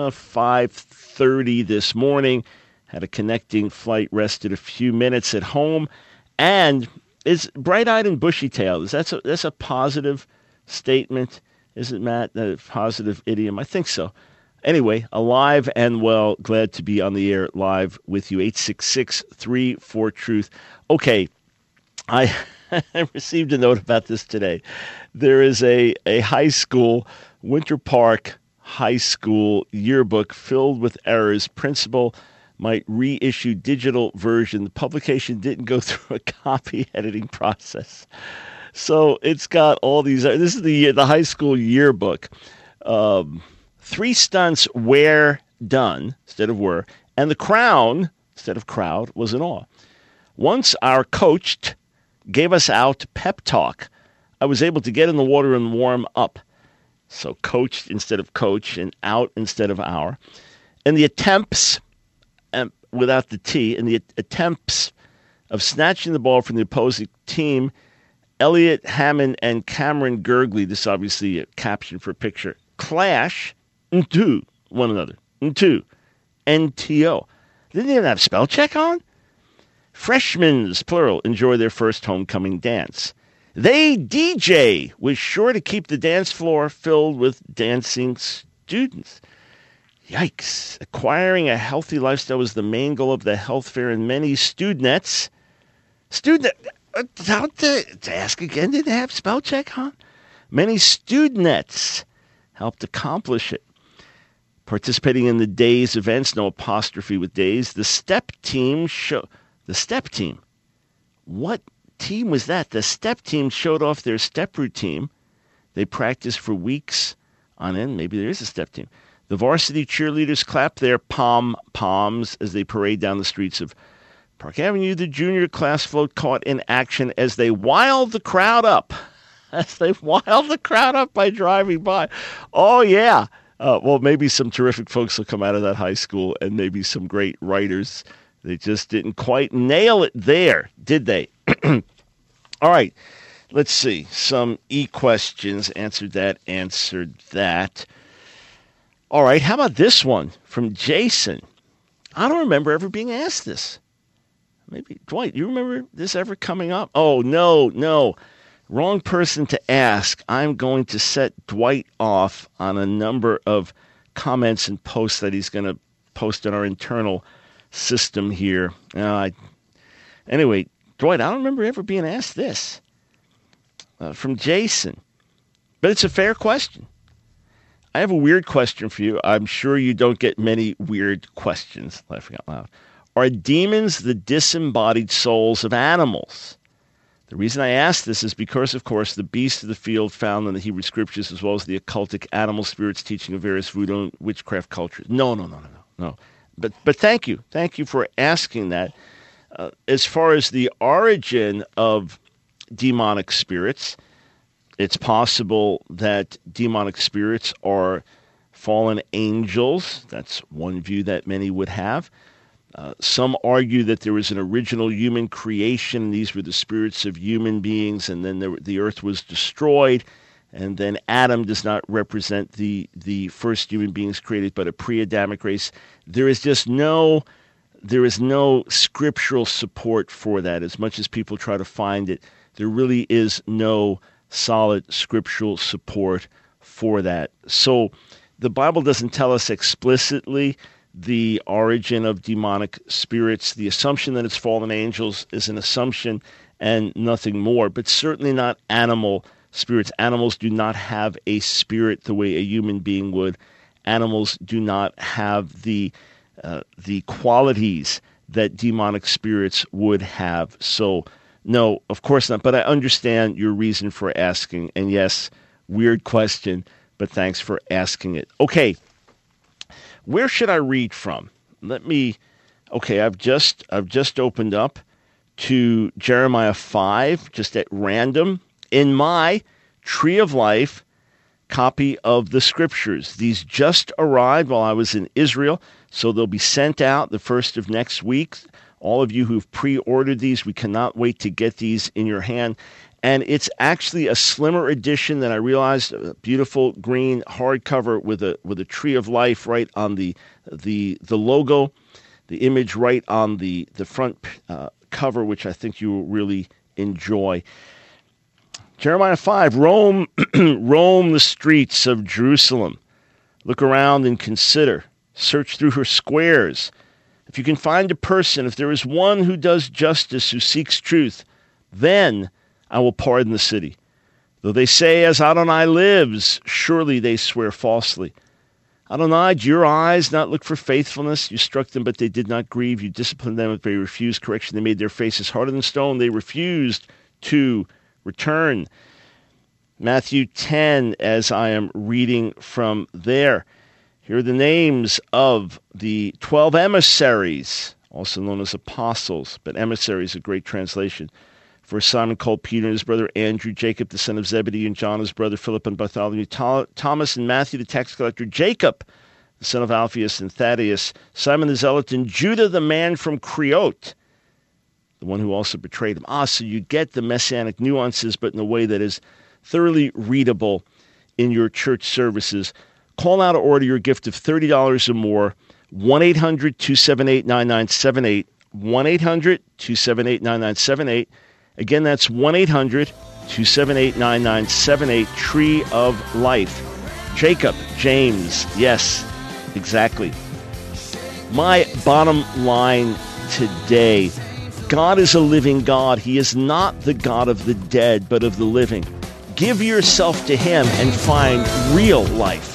5:30 this morning? Had a connecting flight, rested a few minutes at home, and is bright-eyed and bushy-tailed. That's a positive statement, isn't Matt? A positive idiom? I think so. Anyway, alive and well, glad to be on the air live with you. 866-34-TRUTH. Okay, I received a note about this today. There is a high school, Winter Park High School yearbook filled with errors. Principal might reissue digital version. The publication didn't go through a copy editing process. So it's got all these. This is the high school yearbook. 3 stunts were done instead of were, and the crown instead of crowd was in awe. Once our coach gave us out pep talk, I was able to get in the water and warm up. So coached instead of coach and out instead of our. And the attempts, without the T, and the attempts of snatching the ball from the opposing team, Elliot Hammond and Cameron Gurgley, this is obviously a caption for a picture, clash into one another. Into NTO. Didn't even have spell check on? Freshmen's, plural, enjoy their first homecoming dance. They, DJ, was sure to keep the dance floor filled with dancing students. Yikes. Acquiring a healthy lifestyle was the main goal of the health fair, and many to ask again, did they have spell check on? Many students helped accomplish it. Participating in the day's events, no apostrophe with days, the step team What team was that? The step team showed off their step routine. They practice for weeks on end. Maybe there is a step team. The varsity cheerleaders clap their pom-poms as they parade down the streets of Park Avenue. The junior class float caught in action as they wild the crowd up. By driving by. Oh, yeah. Well, maybe some terrific folks will come out of that high school and maybe some great writers. They just didn't quite nail it there, did they? All right. Let's see. Some questions. Answered that. All right. How about this one from Jason? I don't remember ever being asked this. Maybe, Dwight, you remember this ever coming up? Oh, no. Wrong person to ask. I'm going to set Dwight off on a number of comments and posts that he's going to post in our internal system here. Anyway, Dwight, I don't remember ever being asked this from Jason. But it's a fair question. I have a weird question for you. I'm sure you don't get many weird questions, laughing out loud. Are demons the disembodied souls of animals? The reason I ask this is because, of course, the beasts of the field found in the Hebrew Scriptures, as well as the occultic animal spirits teaching of various voodoo and witchcraft cultures. No. But thank you. Thank you for asking that. As far as the origin of demonic spirits, it's possible that demonic spirits are fallen angels. That's one view that many would have. Some argue that there was an original human creation. These were the spirits of human beings, and then the earth was destroyed, and then Adam does not represent the first human beings created, but a pre-Adamic race. There is no scriptural support for that. As much as people try to find it, there really is no solid scriptural support for that. So the Bible doesn't tell us explicitly the origin of demonic spirits. The assumption that it's fallen angels is an assumption and nothing more, but certainly not animal spirits. Animals do not have a spirit the way a human being would. Animals do not have the qualities that demonic spirits would have. So, no, of course not. But I understand your reason for asking. And yes, weird question, but thanks for asking it. Okay. Where should I read from? I've just opened up to Jeremiah 5, just at random, in my Tree of Life copy of the Scriptures. These just arrived while I was in Israel, so they'll be sent out the first of next week. All of you who've pre-ordered these, we cannot wait to get these in your hand. And it's actually a slimmer edition than I realized. A beautiful green hardcover with a Tree of Life right on the logo, the image right on the front cover, which I think you will really enjoy. Jeremiah 5, roam the streets of Jerusalem. Look around and consider. Search through her squares. If you can find a person, if there is one who does justice, who seeks truth, then I will pardon the city. Though they say, as Adonai lives, surely they swear falsely. Adonai, do your eyes not look for faithfulness? You struck them, but they did not grieve. You disciplined them, but they refused correction. They made their faces harder than stone. They refused to return. Matthew 10, as I am reading from there. Here are the names of the 12 emissaries, also known as apostles, but emissary is a great translation. For Simon called Peter and his brother Andrew, Jacob the son of Zebedee, and John his brother, Philip and Bartholomew, Thomas and Matthew the tax collector, Jacob the son of Alphaeus and Thaddeus, Simon the Zealot, and Judah the man from Creote, the one who also betrayed him. So you get the messianic nuances, but in a way that is thoroughly readable in your church services. Call now to order your gift of $30 or more, 1-800-278-9978, 1-800-278-9978. Again, that's 1-800-278-9978, Tree of Life. Jacob, James, yes, exactly. My bottom line today, God is a living God. He is not the God of the dead, but of the living. Give yourself to Him and find real life.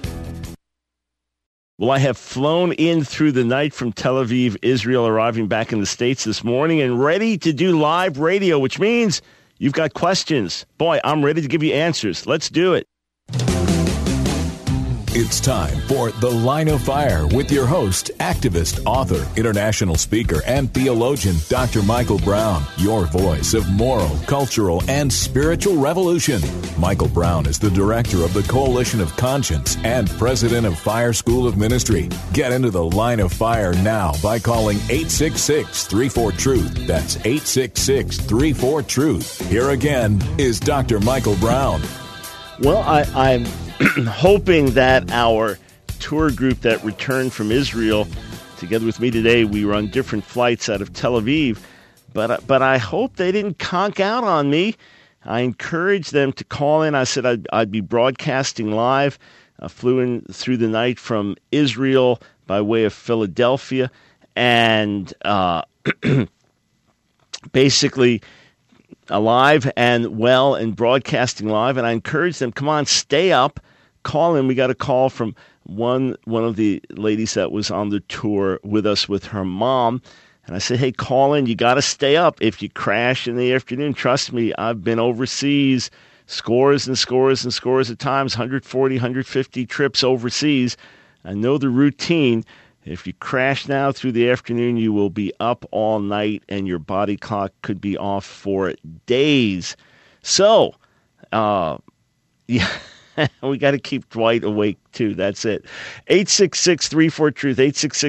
Well, I have flown in through the night from Tel Aviv, Israel, arriving back in the States this morning and ready to do live radio, which means You've got questions. Boy, I'm ready to give you answers. Let's do it. It's time for The Line of Fire with your host, activist, author, international speaker, and theologian, Dr. Michael Brown, your voice of moral, cultural, and spiritual revolution. Michael Brown is the director of the Coalition of Conscience and president of Fire School of Ministry. Get into The Line of Fire now by calling 866-34-TRUTH. That's 866-34-TRUTH. Here again is Dr. Michael Brown. Well, I'm hoping that our tour group that returned from Israel, together with me today, we were on different flights out of Tel Aviv, but I hope they didn't conk out on me. I encouraged them to call in. I said I'd be broadcasting live. I flew in through the night from Israel by way of Philadelphia, and basically alive and well and broadcasting live. And I encouraged them, come on, stay up, call in. We got a call from one of the ladies that was on the tour with us with her mom. And I said, hey, call in. You got to stay up. If you crash in the afternoon, trust me, I've been overseas scores and scores and scores of times, 140, 150 trips overseas. I know the routine. If you crash now through the afternoon, you will be up all night and your body clock could be off for days. So, yeah, we got to keep Dwight awake too. That's it. 866-34-TRUTH,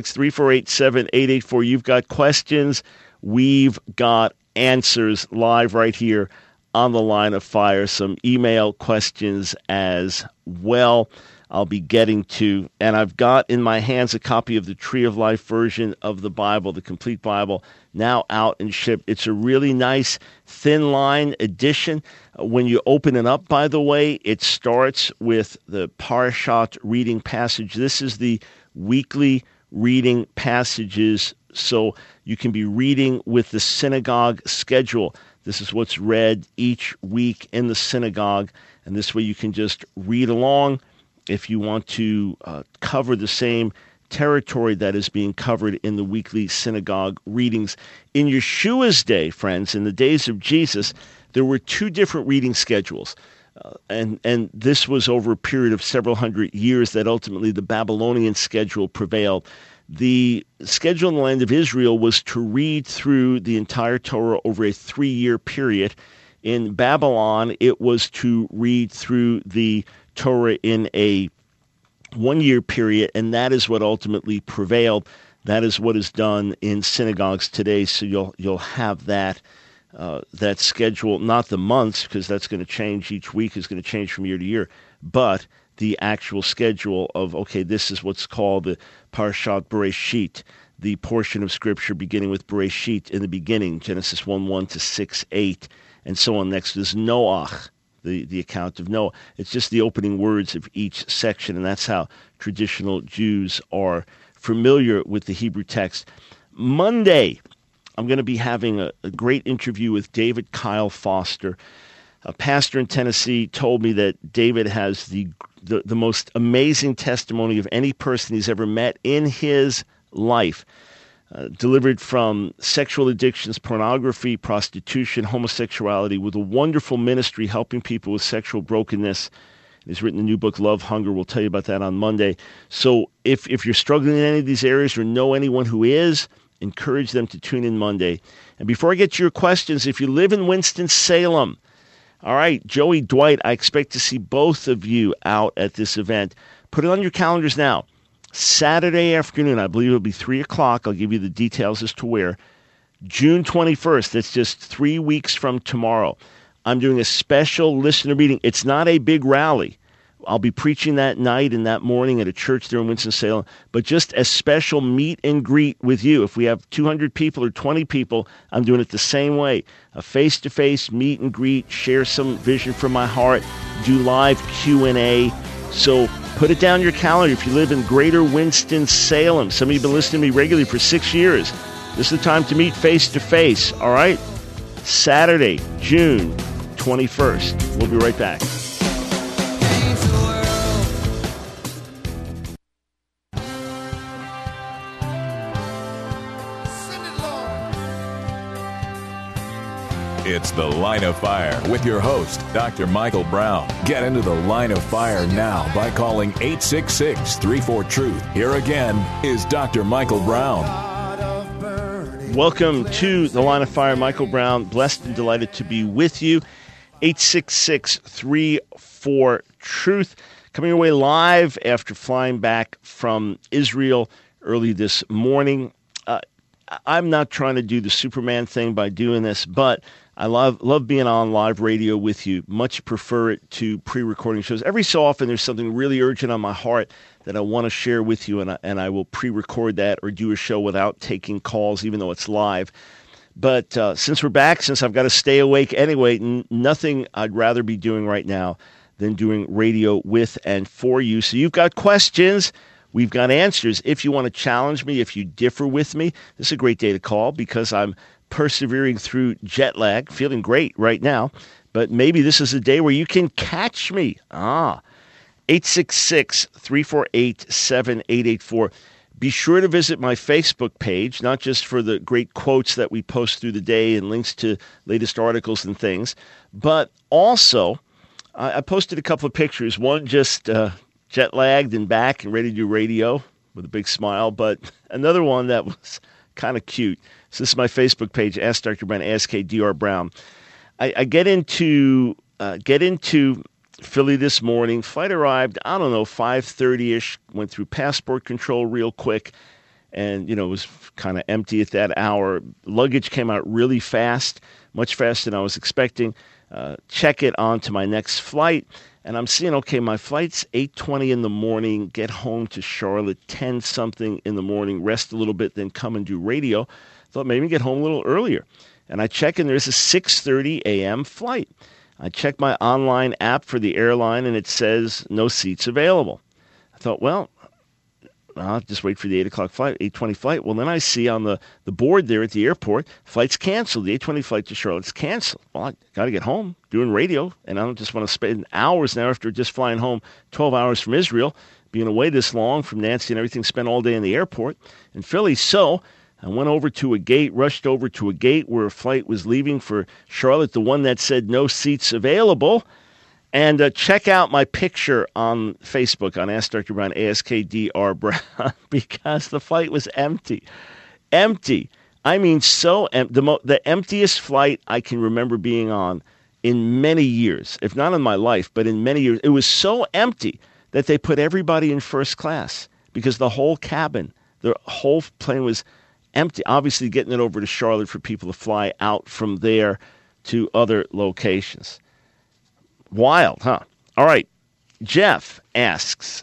866-348-7884. You've got questions. We've got answers live right here on The Line of Fire. Some email questions as well. I'll be getting to, and I've got in my hands a copy of the Tree of Life version of the Bible, the complete Bible, now out and shipped. It's a really nice thin line edition. When you open it up, by the way, it starts with the Parashat reading passage. This is the weekly reading passages, so you can be reading with the synagogue schedule. This is what's read each week in the synagogue, and this way you can just read along. If you want to cover the same territory that is being covered in the weekly synagogue readings. In Yeshua's day, friends, in the days of Jesus, there were two different reading schedules. And this was over a period of several hundred years that ultimately the Babylonian schedule prevailed. The schedule in the land of Israel was to read through the entire Torah over a 3-year period. In Babylon, it was to read through the Torah in a 1-year period, and that is what ultimately prevailed. That is what is done in synagogues today. So you'll have that schedule, not the months, because that's going to change. Each week is going to change from year to year, but the actual schedule of, okay, this is what's called the Parashat Bereshit, the portion of Scripture beginning with Bereshit in the beginning, Genesis 1:1 to 6:8, and so on. Next is Noach, the account of Noah. It's just the opening words of each section, and that's how traditional Jews are familiar with the Hebrew text. Monday, I'm going to be having a great interview with David Kyle Foster. A pastor in Tennessee told me that David has the most amazing testimony of any person he's ever met in his life. Delivered from sexual addictions, pornography, prostitution, homosexuality, with a wonderful ministry helping people with sexual brokenness. He's written a new book, Love, Hunger. We'll tell you about that on Monday. So if you're struggling in any of these areas or know anyone who is, encourage them to tune in Monday. And before I get to your questions, if you live in Winston-Salem, all right, Joey, Dwight, I expect to see both of you out at this event. Put it on your calendars now. Saturday afternoon, I believe it'll be 3 o'clock. I'll give you the details as to where. June 21st, that's just 3 weeks from tomorrow. I'm doing a special listener meeting. It's not a big rally. I'll be preaching that night and that morning at a church there in Winston-Salem, but just a special meet and greet with you. If we have 200 people or 20 people, I'm doing it the same way. A face-to-face meet and greet, share some vision from my heart, do live Q&A. So put it down your calendar. If you live in greater Winston-Salem, some of you have been listening to me regularly for 6 years, this is the time to meet face-to-face, all right? Saturday, June 21st. We'll be right back. It's The Line of Fire with your host, Dr. Michael Brown. Get into The Line of Fire now by calling 866-34-TRUTH. Here again is Dr. Michael Brown. Welcome to The Line of Fire. Michael Brown, blessed and delighted to be with you. 866-34-TRUTH. Coming your way live after flying back from Israel early this morning. I'm not trying to do the Superman thing by doing this, but I love being on live radio with you. Much prefer it to pre-recording shows. Every so often there's something really urgent on my heart that I want to share with you, and I will pre-record that or do a show without taking calls, even though it's live. But since we're back, since I've got to stay awake anyway, nothing I'd rather be doing right now than doing radio with and for you. So you've got questions. We've got answers. If you want to challenge me, if you differ with me, this is a great day to call because I'm persevering through jet lag, feeling great right now. But maybe this is a day where you can catch me. 866-348-7884. Be sure to visit my Facebook page, not just for the great quotes that we post through the day and links to latest articles and things, but also I posted a couple of pictures. One just jet lagged and back and ready to do radio with a big smile, but another one that was kind of cute. So this is my Facebook page, Ask Dr. Brown, AskDR Brown. I get into Philly this morning. Flight arrived, 5:30-ish, went through passport control real quick, and, it was kind of empty at that hour. Luggage came out really fast, much faster than I was expecting. Check it on to my next flight. And I'm seeing, okay, my flight's 8:20 in the morning, get home to Charlotte 10-something in the morning, rest a little bit, then come and do radio. Thought maybe get home a little earlier. And I check, and there's a 6:30 a.m. flight. I check my online app for the airline, and it says no seats available. I thought, well, I'll just wait for the 8 o'clock flight, 8:20 flight. Well, then I see on the board there at the airport, flight's canceled. The 8:20 flight to Charlotte's canceled. Well, I got to get home, doing radio, and I don't just want to spend hours now after just flying home 12 hours from Israel, being away this long from Nancy and everything, spent all day in the airport in Philly. So I went over to a gate, rushed over to a gate where a flight was leaving for Charlotte, the one that said no seats available. And check out my picture on Facebook on Ask Dr. Brown, AskDR Brown, because the flight was empty. Empty. I mean, so empty. The emptiest flight I can remember being on in many years, if not in my life, but in many years. It was so empty that they put everybody in first class because the whole cabin, the whole plane was empty. Obviously getting it over to Charlotte for people to fly out from there to other locations. Wild, huh? All right. Jeff asks,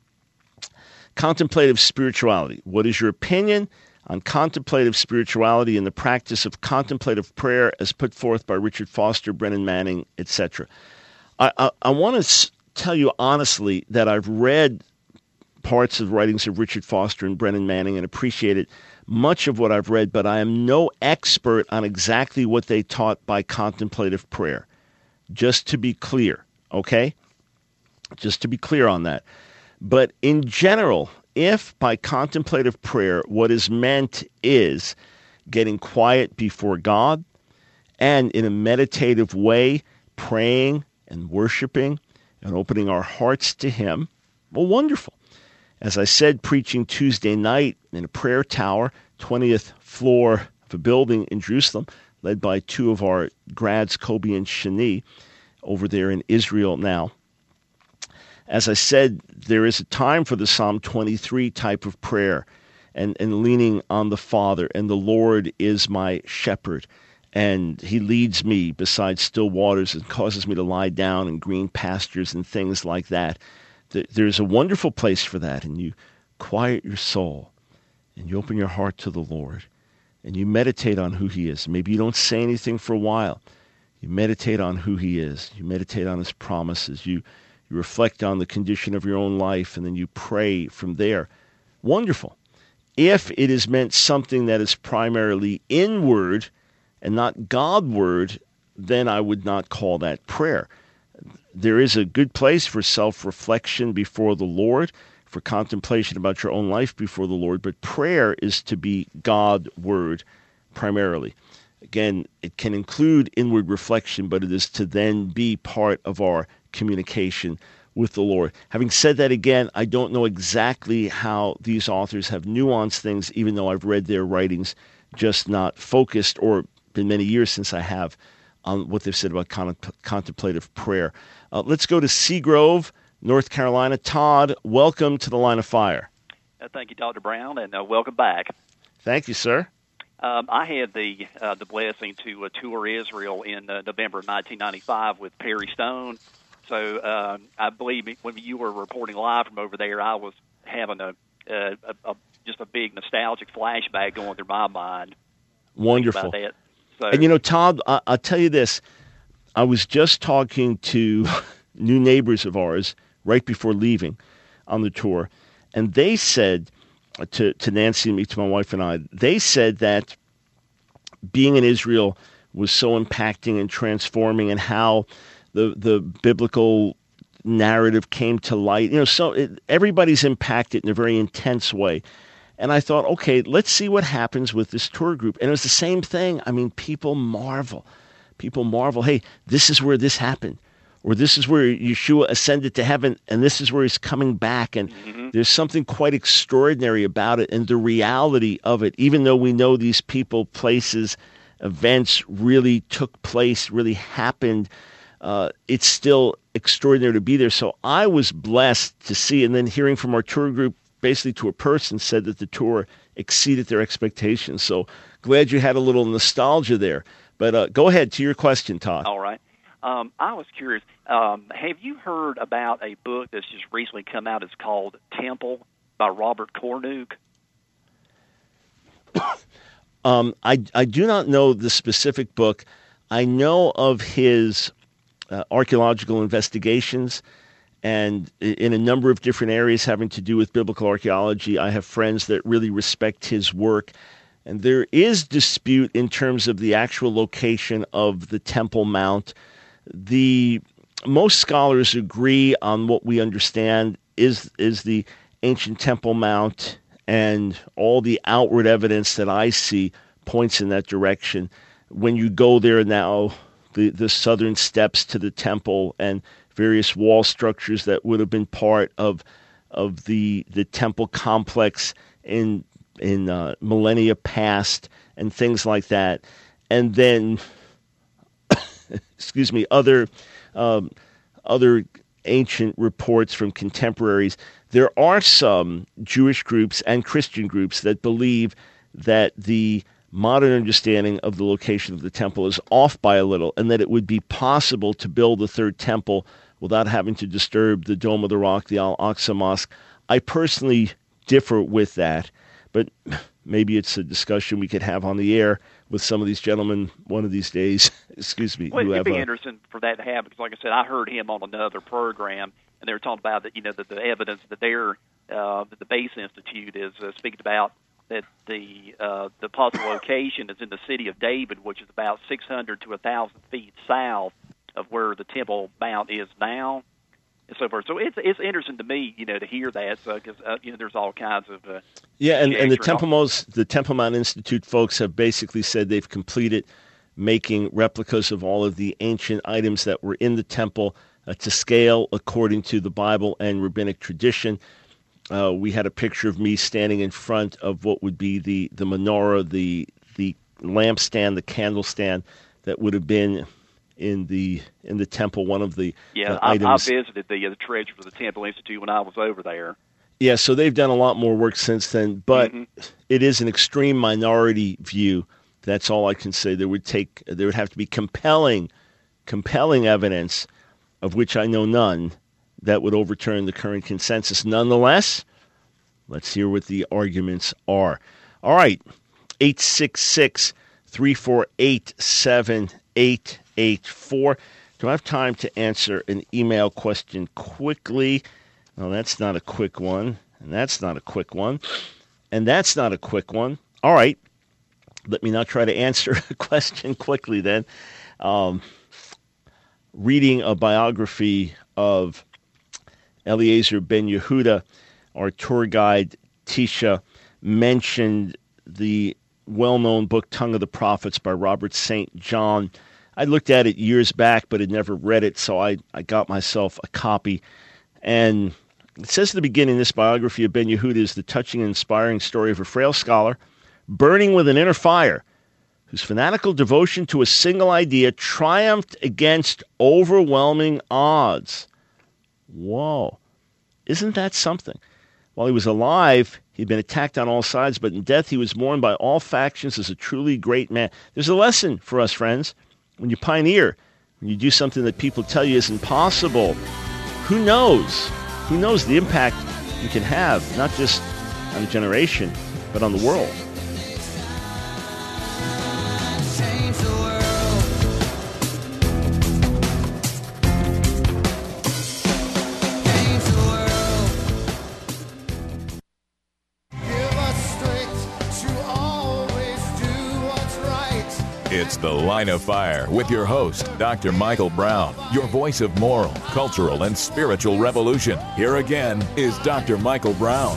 contemplative spirituality. What is your opinion on contemplative spirituality and the practice of contemplative prayer as put forth by Richard Foster, Brennan Manning, etc.? I want to tell you honestly that I've read parts of writings of Richard Foster and Brennan Manning and appreciated much of what I've read, but I am no expert on exactly what they taught by contemplative prayer. Just to be clear, okay? Just to be clear on that. But in general, if by contemplative prayer what is meant is getting quiet before God and in a meditative way praying and worshiping and opening our hearts to Him, well, wonderful. As I said, preaching Tuesday night in a prayer tower, 20th floor of a building in Jerusalem, led by two of our grads, Kobe and Shani, over there in Israel now. As I said, there is a time for the Psalm 23 type of prayer and leaning on the Father, and the Lord is my shepherd, and He leads me beside still waters and causes me to lie down in green pastures and things like that. There's a wonderful place for that, and you quiet your soul, and you open your heart to the Lord, and you meditate on who He is. Maybe you don't say anything for a while. You meditate on who He is. You meditate on His promises. You reflect on the condition of your own life, and then you pray from there. Wonderful. If it is meant something that is primarily inward and not Godward, then I would not call that prayer. There is a good place for self-reflection before the Lord, for contemplation about your own life before the Lord, but prayer is to be God-word primarily. Again, it can include inward reflection, but it is to then be part of our communication with the Lord. Having said that, again, I don't know exactly how these authors have nuanced things, even though I've read their writings, just not focused, or been many years since I have, on what they've said about contemplative prayer. Let's go to Seagrove, North Carolina. Todd, welcome to the Line of Fire. Thank you, Dr. Brown, and welcome back. Thank you, sir. I had the blessing to tour Israel in November of 1995 with Perry Stone. So I believe when you were reporting live from over there, I was having just a big nostalgic flashback going through my mind. Wonderful. About that. So, and Todd, I'll tell you this. I was just talking to new neighbors of ours right before leaving on the tour, and they said to Nancy and me, to my wife and I, they said that being in Israel was so impacting and transforming, and how the biblical narrative came to light. Everybody's impacted in a very intense way. And I thought, okay, let's see what happens with this tour group. And it was the same thing. I mean, people marvel. Hey, this is where this happened. Or this is where Yeshua ascended to heaven, and this is where he's coming back. And there's something quite extraordinary about it, and the reality of it, even though we know these people, places, events really took place, really happened, it's still extraordinary to be there. So I was blessed to see, and then hearing from our tour group, basically to a person, said that the tour exceeded their expectations. So glad you had a little nostalgia there. But go ahead to your question, Todd. All right. I was curious. Have you heard about a book that's just recently come out? It's called Temple by Robert Cornuke. I do not know the specific book. I know of his archaeological investigations, and in a number of different areas having to do with biblical archaeology. I have friends that really respect his work. And there is dispute in terms of the actual location of the Temple Mount. Most scholars agree on what we understand is the ancient Temple Mount, and all the outward evidence that I see points in that direction. When you go there now, the southern steps to the temple and various wall structures that would have been part of the temple complex in millennia past, and things like that, and then other ancient reports from contemporaries. There are some Jewish groups and Christian groups that believe that the modern understanding of the location of the temple is off by a little, and that it would be possible to build a third temple without having to disturb the Dome of the Rock, the Al-Aqsa Mosque. I personally differ with that, but maybe it's a discussion we could have on the air with some of these gentlemen one of these days. Well, it'd be interesting for that to happen, because, like I said, I heard him on another program, and they were talking about that. That the evidence that that the Base Institute is speaking about, that the possible location is in the city of David, which is about 600 to 1,000 feet south of where the Temple Mount is now, and so forth. So it's interesting to me, to hear that, because there's all kinds of and the Temple Mount Institute folks have basically said they've completed making replicas of all of the ancient items that were in the temple to scale according to the Bible and rabbinic tradition. We had a picture of me standing in front of what would be the menorah, the lampstand, the candle stand that would have been in the temple. One of the items. I visited the treasure for the Temple Institute when I was over there. Yeah, so they've done a lot more work since then, but it is an extreme minority view. That's all I can say. There would have to be compelling evidence, of which I know none, that would overturn the current consensus. Nonetheless, let's hear what the arguments are. All right, 866-348-7884. Do I have time to answer an email question quickly? No, that's not a quick one, and that's not a quick one, and that's not a quick one. All right, let me not try to answer a question quickly then. Reading a biography of Eliezer Ben Yehuda, our tour guide, Tisha, mentioned the well-known book, Tongue of the Prophets by Robert St. John. I looked at it years back, but had never read it, so I got myself a copy. And it says at the beginning, this biography of Ben Yehuda is the touching and inspiring story of a frail scholar burning with an inner fire, whose fanatical devotion to a single idea triumphed against overwhelming odds. Whoa. Isn't that something? While he was alive, he'd been attacked on all sides, but in death he was mourned by all factions as a truly great man. There's a lesson for us, friends. When you pioneer, when you do something that people tell you isn't possible, who knows? Who knows the impact you can have, not just on a generation, but on the world. Change the world. Change the world. Give us strength to always do what's right. It's The Line of Fire with your host, Dr. Michael Brown, your voice of moral, cultural, and spiritual revolution. Here again is Dr. Michael Brown.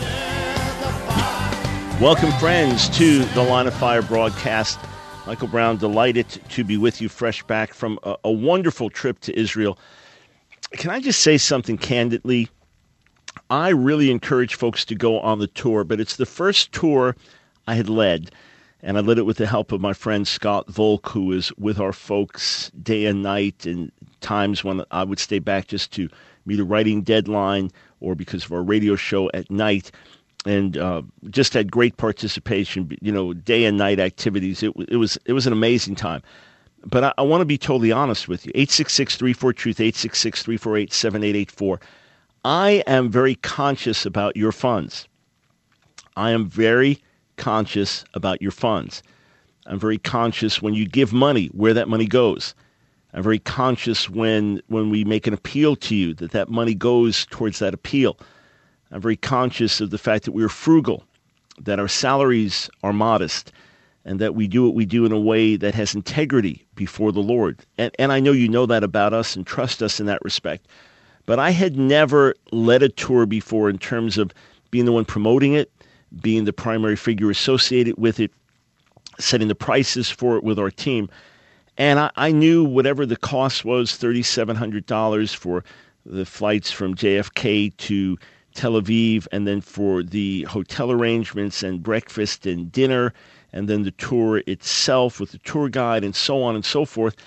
Welcome, friends, to the Line of Fire broadcast. Michael Brown, delighted to be with you, fresh back from a wonderful trip to Israel. Can I just say something candidly? I really encourage folks to go on the tour, but it's the first tour I had led, and I led it with the help of my friend Scott Volk, who is with our folks day and night, and times when I would stay back just to meet a writing deadline or because of our radio show at night. And just had great participation, day and night activities. It was an amazing time. But I want to be totally honest with you. 866-34-TRUTH, 866-348-7884. I am very conscious about your funds. I am very conscious about your funds. I'm very conscious when you give money, where that money goes. I'm very conscious when we make an appeal to you, that money goes towards that appeal. I'm very conscious of the fact that we're frugal, that our salaries are modest, and that we do what we do in a way that has integrity before the Lord. And I know you know that about us and trust us in that respect. But I had never led a tour before in terms of being the one promoting it, being the primary figure associated with it, setting the prices for it with our team. And I knew whatever the cost was, $3,700 for the flights from JFK to Tel Aviv, and then for the hotel arrangements and breakfast and dinner, and then the tour itself with the tour guide and so on and so forth.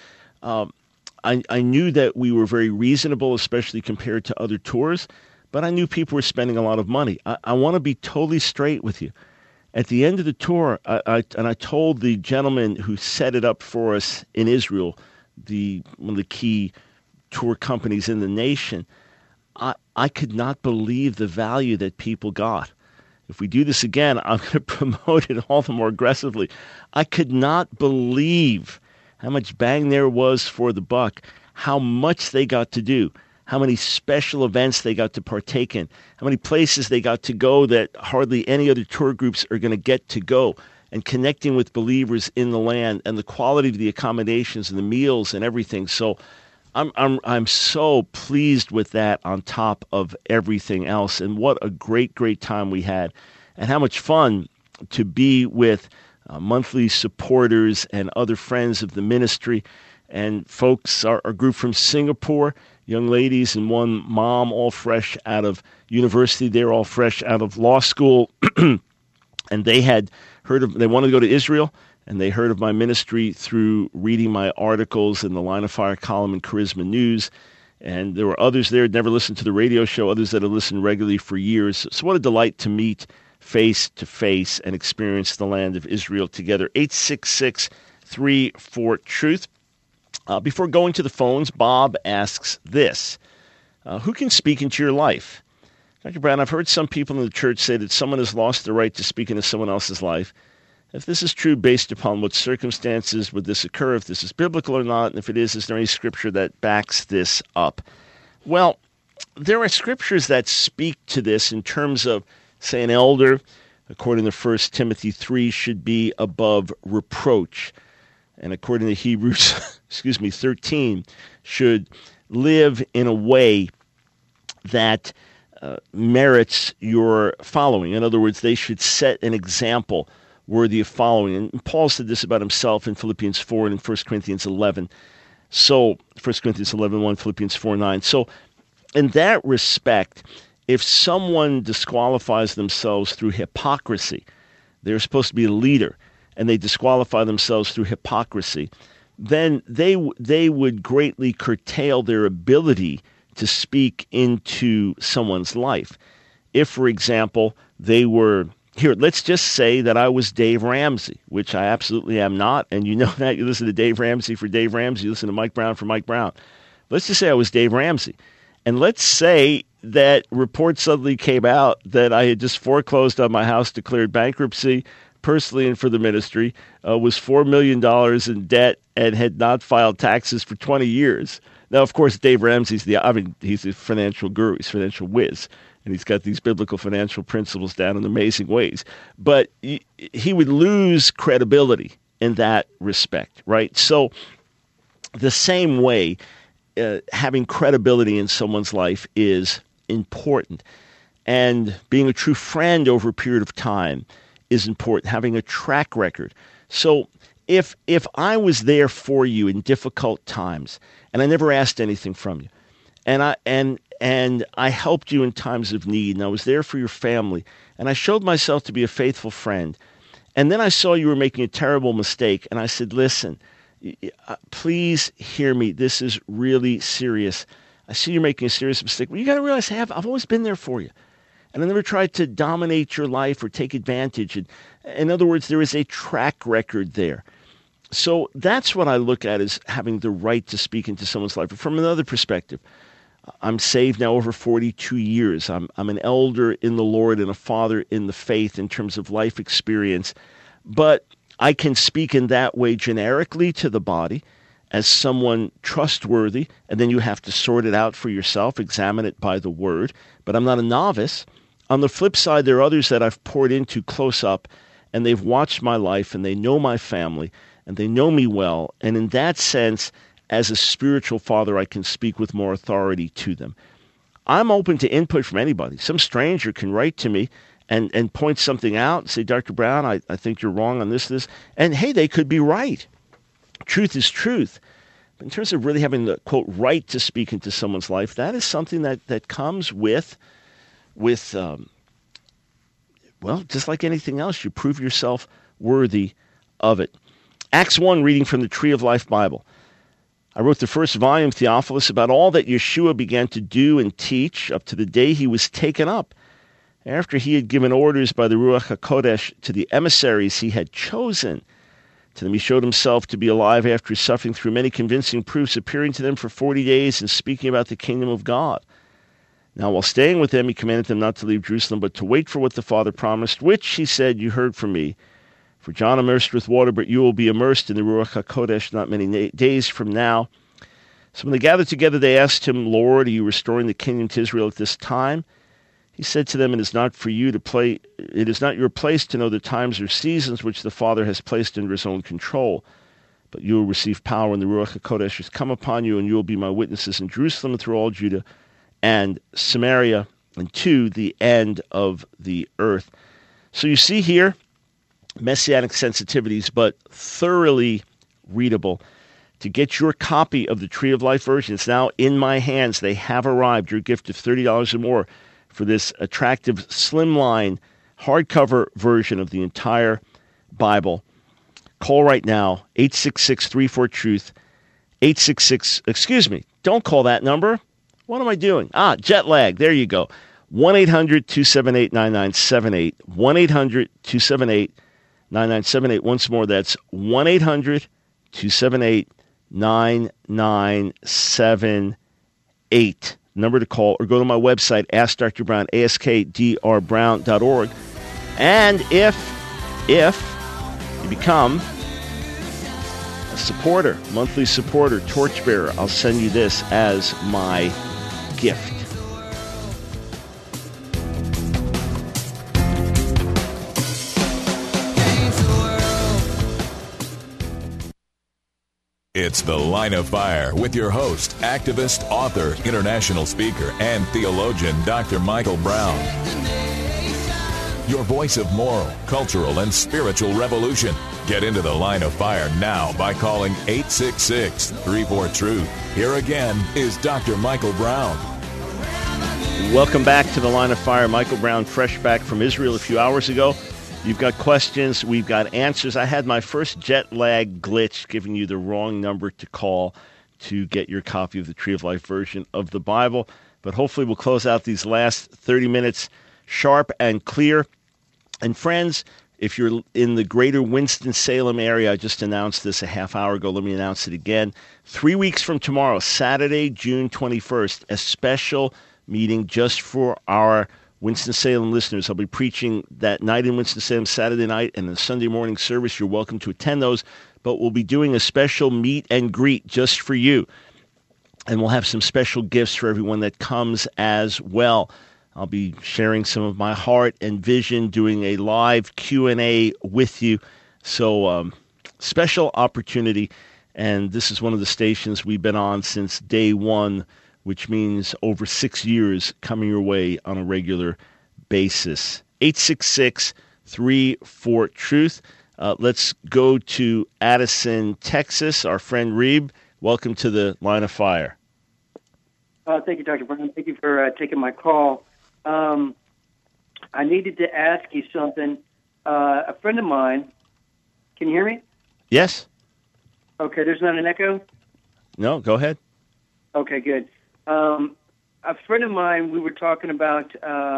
I knew that we were very reasonable, especially compared to other tours, but I knew people were spending a lot of money. I want to be totally straight with you. At the end of the tour, I told the gentleman who set it up for us in Israel, one of the key tour companies in the nation, I could not believe the value that people got. If we do this again, I'm going to promote it all the more aggressively. I could not believe how much bang there was for the buck, how much they got to do, how many special events they got to partake in, how many places they got to go that hardly any other tour groups are going to get to go, and connecting with believers in the land, and the quality of the accommodations and the meals and everything. So I'm so pleased with that on top of everything else. And what a great time we had, and how much fun to be with monthly supporters and other friends of the ministry. And folks, our group from Singapore, young ladies and one mom, all fresh out of university. They're all fresh out of law school. And they had they wanted to go to Israel. And they heard of my ministry through reading my articles in the Line of Fire column in Charisma News. And there were others there who never listened to the radio show, others that had listened regularly for years. So what a delight to meet face to face and experience the land of Israel together. 866-34-TRUTH. Before going to the phones, Bob asks this. Who can speak into your life? Dr. Brown, I've heard some people in the church say that someone has lost the right to speak into someone else's life. If this is true, based upon what circumstances would this occur, if this is biblical or not, and if it is there any scripture that backs this up? Well, there are scriptures that speak to this in terms of, say, an elder, according to 1 Timothy 3, should be above reproach. And according to Hebrews 13, should live in a way that merits your following. In other words, they should set an example worthy of following. And Paul said this about himself in Philippians 4 and in 1 Corinthians 11. So 1 Corinthians 11:1, Philippians 4:9. So in that respect, if someone disqualifies themselves through hypocrisy, they're supposed to be a leader, and they disqualify themselves through hypocrisy, then they would greatly curtail their ability to speak into someone's life. If, for example, they were, here, let's just say that I was Dave Ramsey, which I absolutely am not, and you know that. You listen to Dave Ramsey for Dave Ramsey, you listen to Mike Brown for Mike Brown. Let's just say I was Dave Ramsey. And let's say that reports suddenly came out that I had just foreclosed on my house, declared bankruptcy personally and for the ministry, was $4 million in debt, and had not filed taxes for 20 years. Now, of course, Dave Ramsey's he's a financial guru, he's a financial whiz, and he's got these biblical financial principles down in amazing ways. But he would lose credibility in that respect, right? So the same way, having credibility in someone's life is important. And being a true friend over a period of time is important, having a track record. So if I was there for you in difficult times, and I never asked anything from you, and I helped you in times of need, and I was there for your family, and I showed myself to be a faithful friend, and then I saw you were making a terrible mistake, and I said, listen, please hear me. This is really serious. I see you're making a serious mistake. Well, you got to realize I've always been there for you. And I never tried to dominate your life or take advantage. And, in other words, there is a track record there. So that's what I look at as having the right to speak into someone's life. But from another perspective, I'm saved now over 42 years. I'm an elder in the Lord and a father in the faith in terms of life experience. But I can speak in that way generically to the body as someone trustworthy, and then you have to sort it out for yourself, examine it by the word. But I'm not a novice. On the flip side, there are others that I've poured into close up, and they've watched my life, and they know my family, and they know me well. And in that sense, as a spiritual father, I can speak with more authority to them. I'm open to input from anybody. Some stranger can write to me and point something out and say, Dr. Brown, I think you're wrong on this. And hey, they could be right. Truth is truth. But in terms of really having the, quote, right to speak into someone's life, that is something that comes with just like anything else, you prove yourself worthy of it. Acts 1, reading from the Tree of Life Bible. I wrote the first volume, Theophilus, about all that Yeshua began to do and teach up to the day he was taken up, after he had given orders by the Ruach HaKodesh to the emissaries he had chosen. To them he showed himself to be alive after suffering through many convincing proofs, appearing to them for 40 days and speaking about the kingdom of God. Now, while staying with them, he commanded them not to leave Jerusalem, but to wait for what the Father promised, which, he said, you heard from me. For John immersed with water, but you will be immersed in the Ruach HaKodesh not many days from now. So when they gathered together, they asked him, Lord, are you restoring the kingdom to Israel at this time? He said to them, it is not your place to know the times or seasons which the Father has placed under his own control. But you will receive power when the Ruach HaKodesh has come upon you, and you will be my witnesses in Jerusalem and through all Judah and Samaria, and to the end of the earth. So you see here, messianic sensitivities, but thoroughly readable. To get your copy of the Tree of Life version, it's now in my hands. They have arrived. Your gift of $30 or more for this attractive slimline hardcover version of the entire Bible. Call right now, 866-34-TRUTH, 866, don't call that number. What am I doing? Jet lag. There you go. 1-800-278-9978. 1-800-278-9978. Once more, that's 1-800-278-9978. Number to call, or go to my website, Ask Dr. Brown, askdrbrown.org. And if you become a supporter, monthly supporter, torchbearer, I'll send you this as my gift. It's The Line of Fire with your host, activist, author, international speaker, and theologian, Dr. Michael Brown. your voice of moral, cultural, and spiritual revolution. Get into the Line of Fire now by calling 866-34-TRUTH. Here again is Dr. Michael Brown. Welcome back to the Line of Fire. Michael Brown, fresh back from Israel a few hours ago. You've got questions. We've got answers. I had my first jet lag glitch, giving you the wrong number to call to get your copy of the Tree of Life version of the Bible. But hopefully we'll close out these last 30 minutes sharp and clear. And friends, if you're in the greater Winston-Salem area, I just announced this a half hour ago. Let me announce it again. 3 weeks from tomorrow, Saturday, June 21st, a special meeting just for our Winston-Salem listeners. I'll be preaching that night in Winston-Salem, Saturday night, and the Sunday morning service. You're welcome to attend those. But we'll be doing a special meet and greet just for you. And we'll have some special gifts for everyone that comes as well. I'll be sharing some of my heart and vision, doing a live Q&A with you. So special opportunity. And this is one of the stations we've been on since day one, which means over 6 years coming your way on a regular basis. 866-34-TRUTH. Let's go to Addison, Texas. Our friend Reeb, welcome to the Line of Fire. Thank you, Dr. Brown. Thank you for taking my call. I needed to ask you something. A friend of mine, can you hear me? Yes. Okay, there's not an echo? No, go ahead. Okay, good. A friend of mine, we were talking about,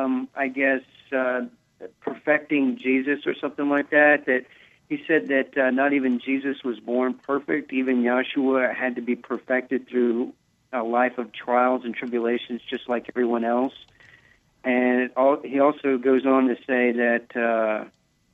perfecting Jesus or something like that, that he said that not even Jesus was born perfect. Even Yahshua had to be perfected through a life of trials and tribulations just like everyone else. And he also goes on to say that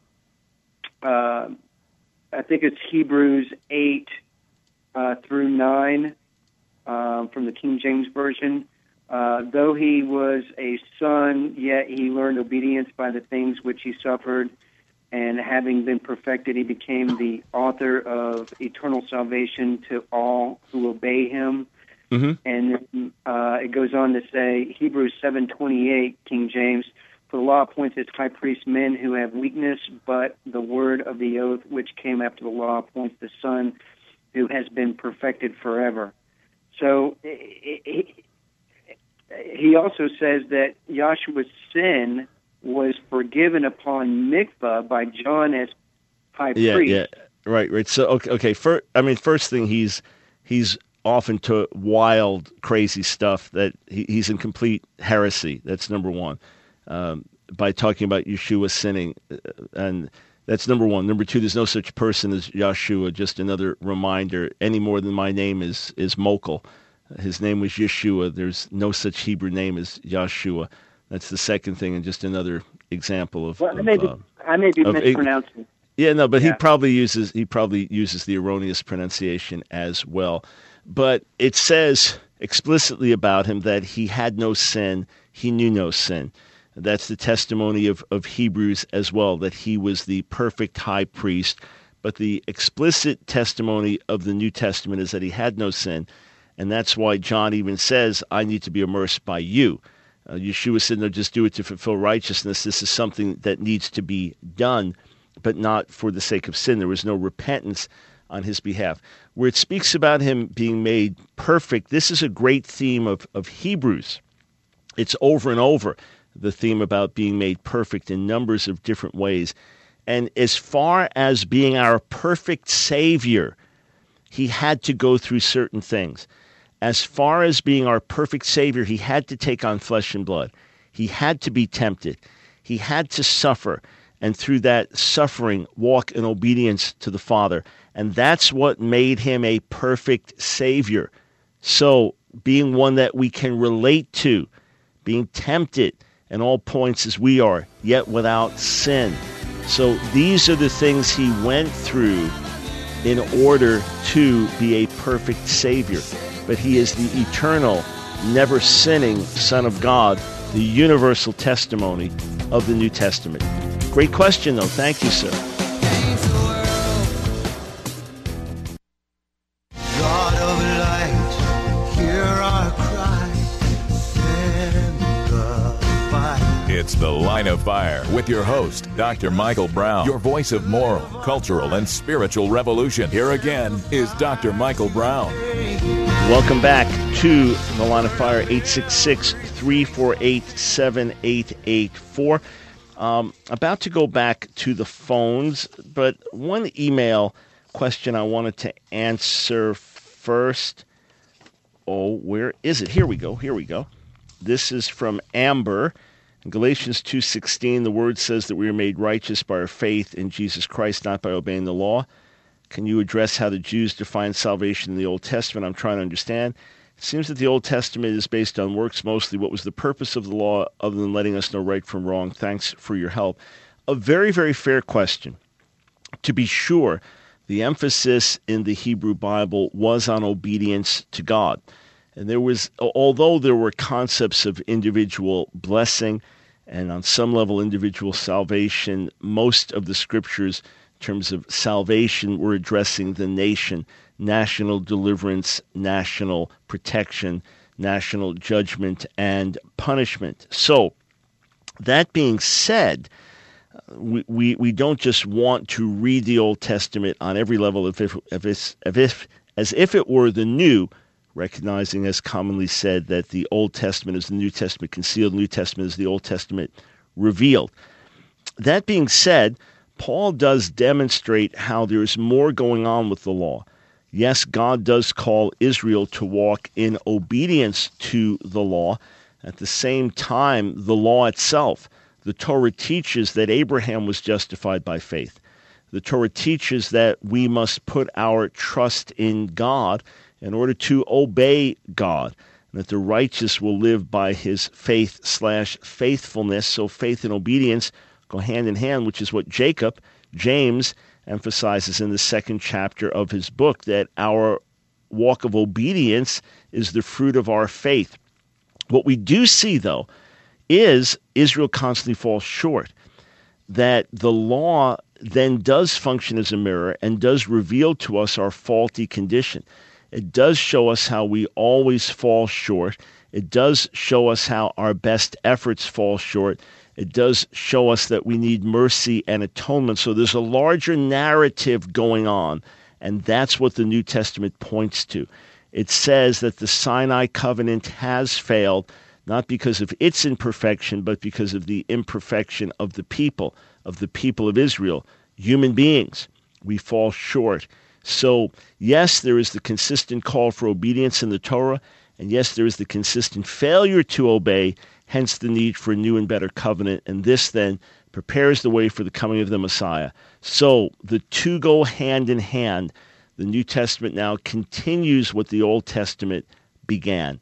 I think it's Hebrews 8 through 9 from the King James Version. Though he was a son, yet he learned obedience by the things which he suffered. And having been perfected, he became the author of eternal salvation to all who obey him. Mm-hmm. And it goes on to say, Hebrews 7:28, King James, for the law appoints as high priest men who have weakness, but the word of the oath which came after the law appoints the Son who has been perfected forever. So he also says that Yahshua's sin was forgiven upon mikvah by John as high priest. Yeah, right. So okay. First thing, he's off into wild, crazy stuff that he's in complete heresy. That's number one. By talking about Yeshua sinning, and that's number one. Number two, there's no such person as Yeshua. Just another reminder. Any more than my name is Mokel. His name was Yeshua. There's no such Hebrew name as Yeshua. That's the second thing, and just another example of. Well, I may be mispronouncing. Yeah, no, but he probably uses the erroneous pronunciation as well. But it says explicitly about him that he had no sin, he knew no sin. That's the testimony of Hebrews as well, that he was the perfect high priest. But the explicit testimony of the New Testament is that he had no sin, and that's why John even says, I need to be immersed by you. Yeshua said, no, just do it to fulfill righteousness. This is something that needs to be done, but not for the sake of sin. There was no repentance on his behalf. Where it speaks about him being made perfect, this is a great theme of Hebrews. It's over and over, the theme about being made perfect in numbers of different ways. And as far as being our perfect Savior, he had to go through certain things. As far as being our perfect Savior, he had to take on flesh and blood. He had to be tempted. He had to suffer, and through that suffering, walk in obedience to the Father. And that's what made him a perfect Savior. So, being one that we can relate to, being tempted in all points as we are, yet without sin. So, these are the things he went through in order to be a perfect Savior. But he is the eternal, never sinning Son of God, the universal testimony of the New Testament. Great question, though. Thank you, sir. God of light, hear our cry, send the fire. It's The Line of Fire with your host, Dr. Michael Brown, your voice of moral, cultural, and spiritual revolution. Here again is Dr. Michael Brown. Welcome back to The Line of Fire, 866-348-7884. About to go back to the phones, but one email question I wanted to answer first. Oh, where is it? Here we go. This is from Amber. In Galatians 2:16, the word says that we are made righteous by our faith in Jesus Christ, not by obeying the law. Can you address how the Jews define salvation in the Old Testament? I'm trying to understand. It seems that the Old Testament is based on works mostly. What was the purpose of the law other than letting us know right from wrong? Thanks for your help. A very, very fair question. To be sure, the emphasis in the Hebrew Bible was on obedience to God. And although there were concepts of individual blessing and on some level individual salvation, most of the scriptures in terms of salvation were addressing the nation, national deliverance, national protection, national judgment, and punishment. So, that being said, we don't just want to read the Old Testament on every level as if it were the new, recognizing, as commonly said, that the Old Testament is the New Testament concealed, the New Testament is the Old Testament revealed. That being said, Paul does demonstrate how there's more going on with the law. Yes, God does call Israel to walk in obedience to the law. At the same time, the law itself, the Torah teaches that Abraham was justified by faith. The Torah teaches that we must put our trust in God in order to obey God, and that the righteous will live by his faith/faithfulness. So faith and obedience go hand in hand, which is what James, emphasizes in the second chapter of his book, that our walk of obedience is the fruit of our faith. What we do see, though, is Israel constantly falls short, that the law then does function as a mirror and does reveal to us our faulty condition. It does show us how we always fall short. It does show us how our best efforts fall short. It does show us that we need mercy and atonement. So there's a larger narrative going on, and that's what the New Testament points to. It says that the Sinai covenant has failed, not because of its imperfection, but because of the imperfection of the people of Israel, human beings. We fall short. So, yes, there is the consistent call for obedience in the Torah, and yes, there is the consistent failure to obey, hence the need for a new and better covenant, and this then prepares the way for the coming of the Messiah. So, the two go hand in hand. The New Testament now continues what the Old Testament began.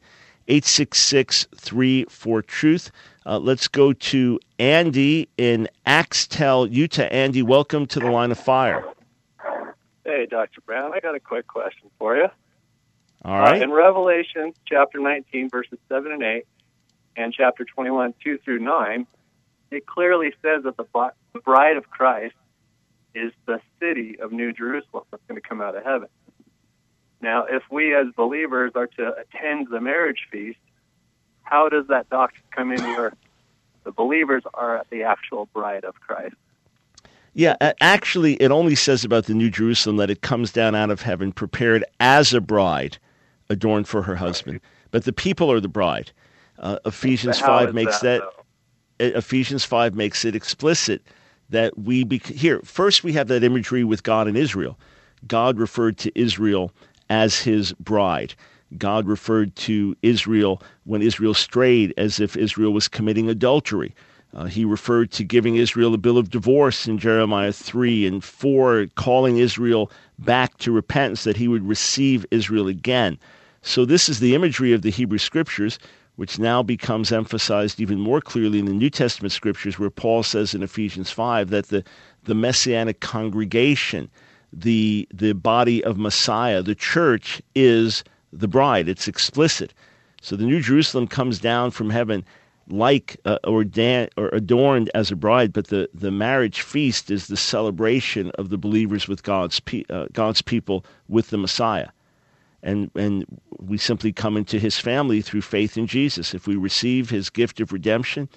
866-34-TRUTH. Let's go to Andy in Axtell, Utah. Andy, welcome to the Line of Fire. Hey, Dr. Brown, I got a quick question for you. All right. In Revelation chapter 19, verses 7 and 8, and chapter 21, 2 through 9, it clearly says that the bride of Christ is the city of New Jerusalem that's going to come out of heaven. Now, if we as believers are to attend the marriage feast, how does that doctrine come in where the believers are the actual bride of Christ? Yeah, actually, it only says about the New Jerusalem that it comes down out of heaven, prepared as a bride, adorned for her husband. But the people are the bride. Ephesians 5 makes Ephesians 5 makes it explicit that here. First, we have that imagery with God and Israel. God referred to Israel as his bride. God referred to Israel when Israel strayed as if Israel was committing adultery. He referred to giving Israel a bill of divorce in Jeremiah 3 and 4, calling Israel back to repentance, that he would receive Israel again. So this is the imagery of the Hebrew Scriptures, which now becomes emphasized even more clearly in the New Testament Scriptures, where Paul says in Ephesians 5 that the Messianic congregation, the body of Messiah, the church, is the bride. It's explicit. So the New Jerusalem comes down from heaven like or adorned as a bride, but the marriage feast is the celebration of the believers with God's people with the Messiah. And we simply come into his family through faith in Jesus. If we receive his gift of redemption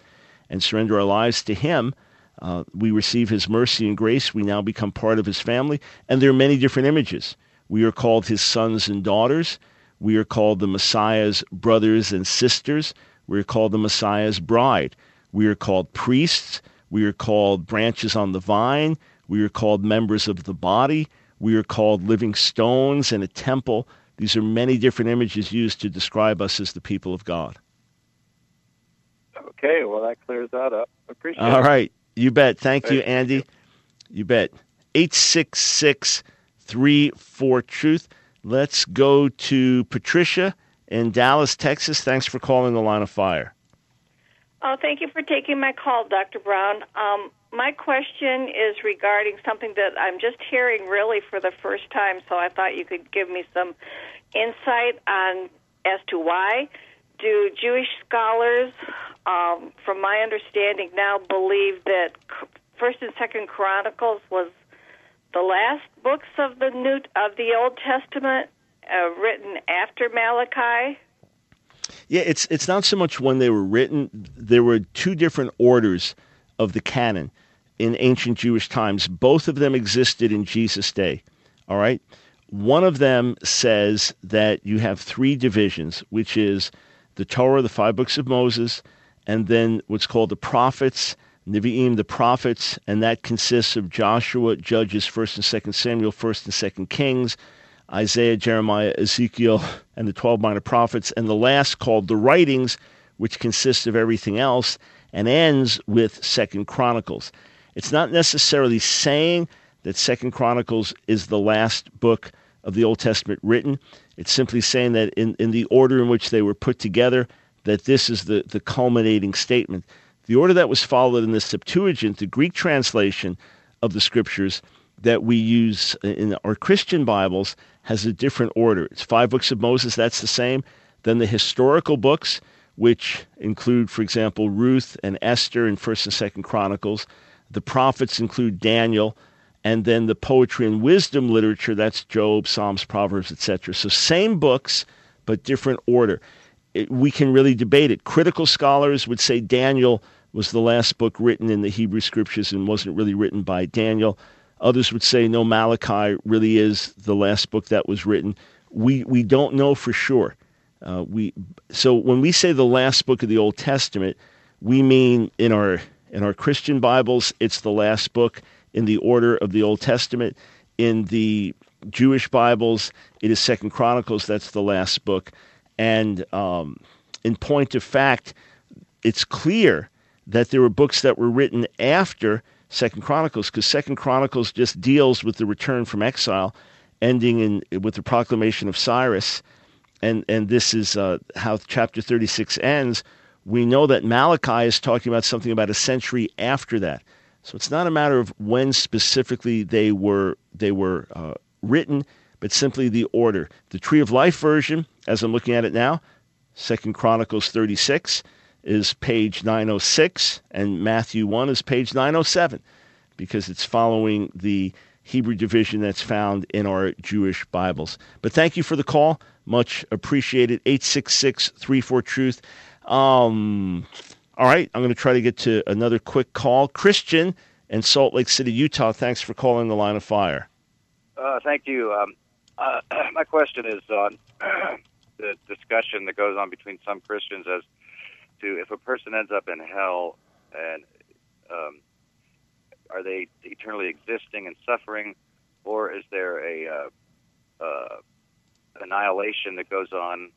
and surrender our lives to him, we receive his mercy and grace. We now become part of his family. And there are many different images. We are called his sons and daughters. We are called the Messiah's brothers and sisters. We are called the Messiah's bride. We are called priests. We are called branches on the vine. We are called members of the body. We are called living stones in a temple. These are many different images used to describe us as the people of God. Okay, well, that clears that up. Appreciate it. All right. You bet. Thank you, Andy. You bet. 866-34-TRUTH. Let's go to Patricia in Dallas, Texas. Thanks for calling the Line of Fire. Oh, thank you for taking my call, Dr. Brown. My question is regarding something that I'm just hearing really for the first time, so I thought you could give me some insight on as to why. Do Jewish scholars, from my understanding now, believe that First and Second Chronicles was the last books of the Old Testament written after Malachi? Yeah, it's not so much when they were written. There were two different orders of the canon in ancient Jewish times. Both of them existed in Jesus' day. All right? One of them says that you have three divisions, which is the Torah, the 5 books of Moses, and then what's called the prophets, Nevi'im, the prophets, and that consists of Joshua, Judges, 1st and 2nd Samuel, 1st and 2nd Kings, Isaiah, Jeremiah, Ezekiel, and the 12 minor prophets, and the last called the writings, which consists of everything else, and ends with 2nd Chronicles. It's not necessarily saying that 2nd Chronicles is the last book of the Old Testament written. It's simply saying that in the order in which they were put together, that this is the culminating statement. The order that was followed in the Septuagint, the Greek translation of the Scriptures that we use in our Christian Bibles, has a different order. It's 5 books of Moses, that's the same. Then the historical books, which include, for example, Ruth and Esther in 1st and 2nd Chronicles. The prophets include Daniel. And then the poetry and wisdom literature, that's Job, Psalms, Proverbs, etc. So same books, but different order. We can really debate it. Critical scholars would say Daniel was the last book written in the Hebrew Scriptures and wasn't really written by Daniel. Others would say, no, Malachi really is the last book that was written. We don't know for sure. So when we say the last book of the Old Testament, we mean in our Christian Bibles, it's the last book in the order of the Old Testament. In the Jewish Bibles, it is 2nd Chronicles, that's the last book. And in point of fact, it's clear that there were books that were written after 2nd Chronicles, because 2nd Chronicles just deals with the return from exile, ending with the proclamation of Cyrus. And this is how chapter 36 ends. We know that Malachi is talking about something about a century after that. So it's not a matter of when specifically they were written, but simply the order. The Tree of Life version, as I'm looking at it now, 2nd Chronicles 36 is page 906, and Matthew 1 is page 907, because it's following the Hebrew division that's found in our Jewish Bibles. But thank you for the call. Much appreciated. 866-34-TRUTH. All right, I'm going to try to get to another quick call. Christian in Salt Lake City, Utah, thanks for calling the Line of Fire. Thank you. My question is on the discussion that goes on between some Christians as to if a person ends up in hell, and are they eternally existing and suffering, or is there a annihilation that goes on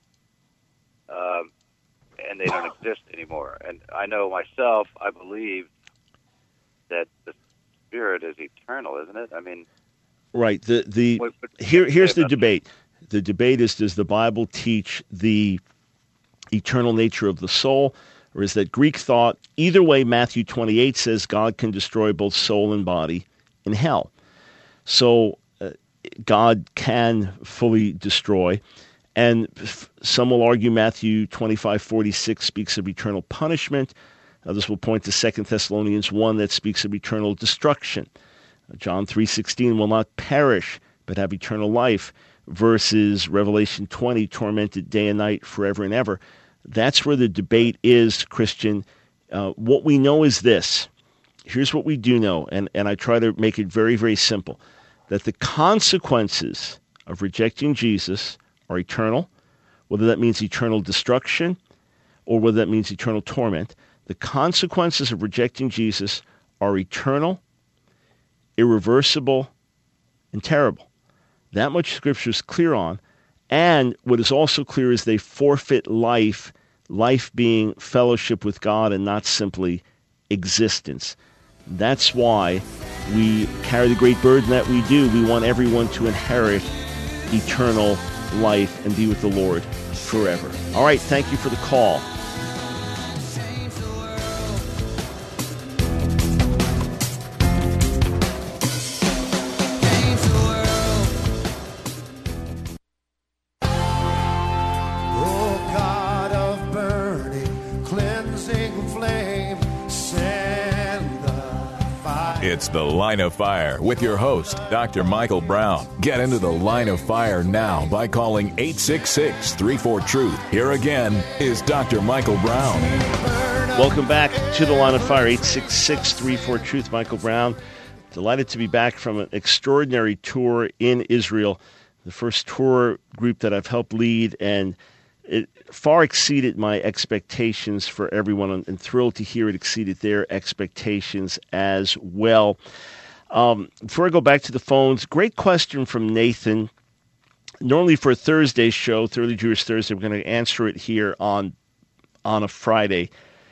and they don't exist anymore? And I know myself, I believe that the spirit is eternal, isn't it? I mean, right. Here's the debate. The debate is, does the Bible teach the eternal nature of the soul, or is that Greek thought? Either way, Matthew 28 says God can destroy both soul and body in hell. So God can fully destroy. And some will argue Matthew 25:46 speaks of eternal punishment. Others will point to 2 Thessalonians 1 that speaks of eternal destruction. John 3:16 will not perish, but have eternal life, versus Revelation 20, tormented day and night forever and ever. That's where the debate is, Christian. What we know is this. Here's what we do know, and I try to make it very, very simple, that the consequences of rejecting Jesus are eternal, whether that means eternal destruction or whether that means eternal torment. The consequences of rejecting Jesus are eternal, irreversible, and terrible. That much Scripture is clear on. And what is also clear is they forfeit life, life being fellowship with God and not simply existence. That's why we carry the great burden that we do. We want everyone to inherit eternal life and be with the Lord forever. All right, thank you for the call. It's The Line of Fire with your host, Dr. Michael Brown. Get into The Line of Fire now by calling 866-34-TRUTH. Here again is Dr. Michael Brown. Welcome back to The Line of Fire, 866-34-TRUTH. Michael Brown, delighted to be back from an extraordinary tour in Israel, the first tour group that I've helped lead, and it far exceeded my expectations for everyone, and thrilled to hear it exceeded their expectations as well. Before I go back to the phones, great question from Nathan. Normally for a Thursday show, Thoroughly Jewish Thursday, we're going to answer it here on a Friday.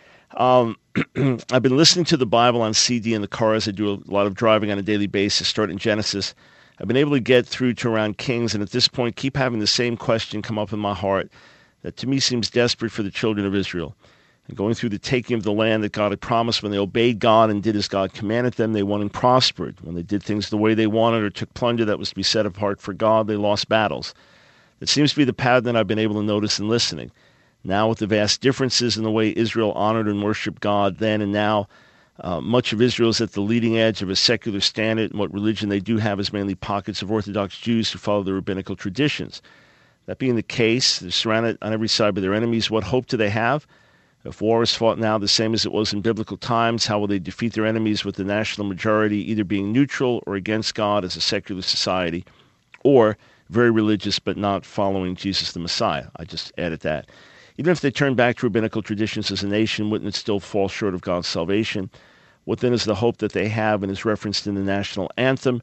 I've been listening to the Bible on CD in the car as I do a lot of driving on a daily basis, starting Genesis. I've been able to get through to around Kings, and at this point keep having the same question come up in my heart that to me seems desperate for the children of Israel. And going through the taking of the land that God had promised, when they obeyed God and did as God commanded them, they won and prospered. When they did things the way they wanted or took plunder that was to be set apart for God, they lost battles. It seems to be the pattern that I've been able to notice in listening. Now, with the vast differences in the way Israel honored and worshiped God then and now, much of Israel is at the leading edge of a secular standard, and what religion they do have is mainly pockets of Orthodox Jews who follow the rabbinical traditions. That being the case, they're surrounded on every side by their enemies. What hope do they have? If war is fought now the same as it was in biblical times, how will they defeat their enemies with the national majority either being neutral or against God as a secular society, or very religious but not following Jesus the Messiah? I just added that. Even if they turn back to rabbinical traditions as a nation, wouldn't it still fall short of God's salvation? What then is the hope that they have and is referenced in the national anthem?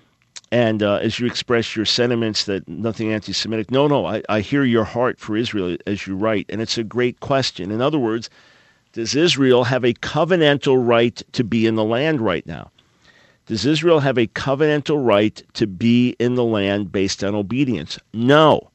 And as you express your sentiments that nothing anti-Semitic, no, I hear your heart for Israel as you write, and it's a great question. In other words, does Israel have a covenantal right to be in the land right now? Does Israel have a covenantal right to be in the land based on obedience? No.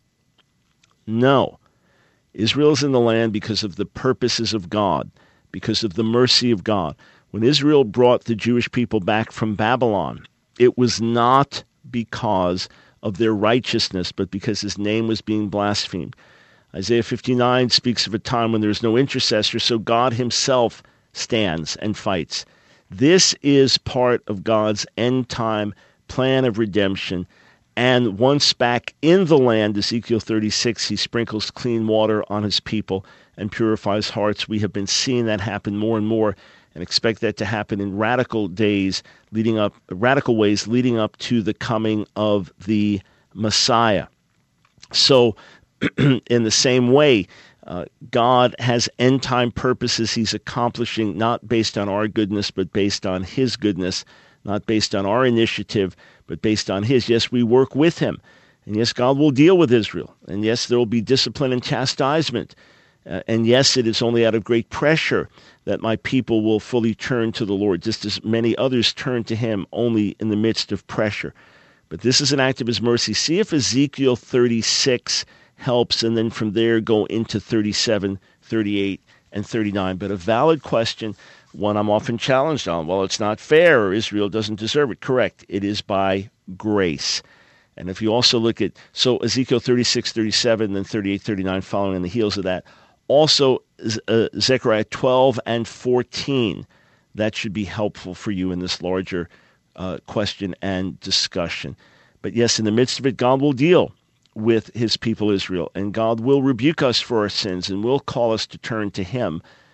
Israel is in the land because of the purposes of God, because of the mercy of God. When Israel brought the Jewish people back from Babylon, it was not because of their righteousness, but because his name was being blasphemed. Isaiah 59 speaks of a time when there is no intercessor, so God himself stands and fights. This is part of God's end-time plan of redemption. And once back in the land, Ezekiel 36, he sprinkles clean water on his people and purifies hearts. We have been seeing that happen more and more, and expect that to happen in radical ways leading up to the coming of the Messiah. So, in the same way, God has end-time purposes he's accomplishing, not based on our goodness, but based on his goodness, not based on our initiative, but based on his. Yes, we work with him. And yes, God will deal with Israel. And yes, there will be discipline and chastisement. And yes, it is only out of great pressure that my people will fully turn to the Lord, just as many others turn to him only in the midst of pressure. But this is an act of his mercy. See if Ezekiel 36 helps, and then from there go into 37, 38, and 39. But a valid question, one I'm often challenged on. Well, it's not fair, or Israel doesn't deserve it. Correct. It is by grace. And if you also look at, so Ezekiel 36, 37, then 38, 39, following on the heels of that. Also, Zechariah 12 and 14. That should be helpful for you in this larger question and discussion. But yes, in the midst of it, God will deal with his people Israel, and God will rebuke us for our sins and will call us to turn to him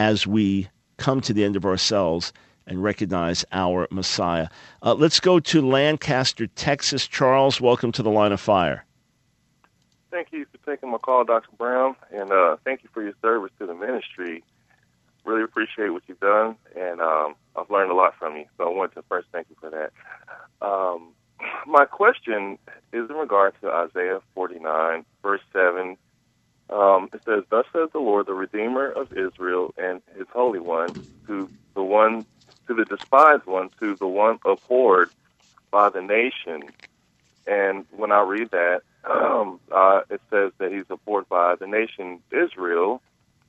as we come to the end of ourselves and recognize our Messiah. Let's go to Lancaster, Texas. Charles, welcome to the Line of Fire. Thank you for taking my call, Dr. Brown, and thank you for your service to the ministry. Really appreciate what you've done, and I've learned a lot from you, so I wanted to first thank you for that. My question is in regard to Isaiah 49, verse 7. It says, "Thus says the Lord, the Redeemer of Israel, and His Holy One, to the despised one, to the one abhorred by the nation." And when I read that, it says that He's abhorred by the nation Israel.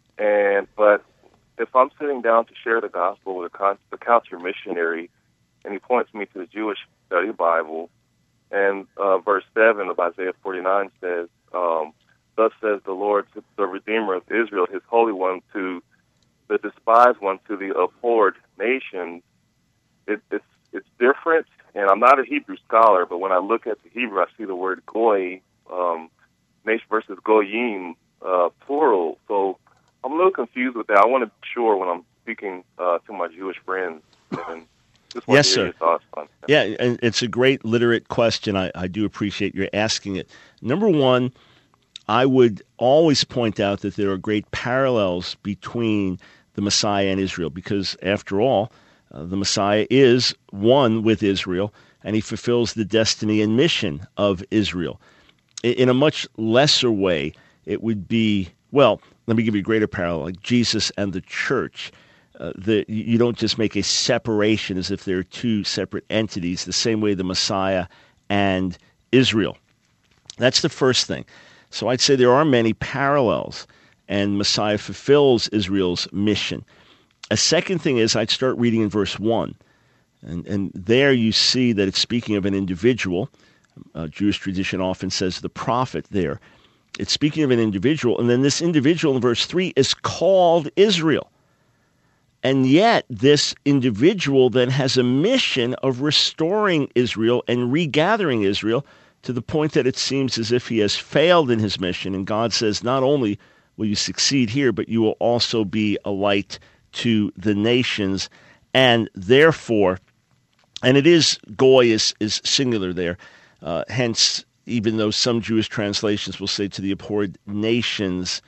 But if I'm sitting down to share the gospel with the counselor missionary, and he points me to the Jewish Study Bible, and verse 7 of Isaiah 49 says, "Thus says the Lord, to the Redeemer of Israel, His Holy One, to the despised one, to the abhorred nation," it's different. And I'm not a Hebrew scholar, but when I look at the Hebrew, I see the word goy, nation versus goyim, plural. So I'm a little confused with that. I want to be sure when I'm speaking to my Jewish friends. And just want to hear your thoughts on that. Yeah, and it's a great literate question. I do appreciate your asking it. Number one, I would always point out that there are great parallels between the Messiah and Israel, because after all, the Messiah is one with Israel, and He fulfills the destiny and mission of Israel. In a much lesser way, it would be, well, let me give you a greater parallel, like Jesus and the church. You don't just make a separation as if they're two separate entities, the same way the Messiah and Israel. That's the first thing. So I'd say there are many parallels, and Messiah fulfills Israel's mission. A second thing is I'd start reading in verse 1, and there you see that it's speaking of an individual. Jewish tradition often says the prophet there. It's speaking of an individual, and then this individual in verse 3 is called Israel. And yet this individual then has a mission of restoring Israel and regathering Israel, to the point that it seems as if he has failed in his mission. And God says, not only will you succeed here, but you will also be a light to the nations. And therefore, and it is, goy is singular there, hence, even though some Jewish translations will say to the abhorred nations,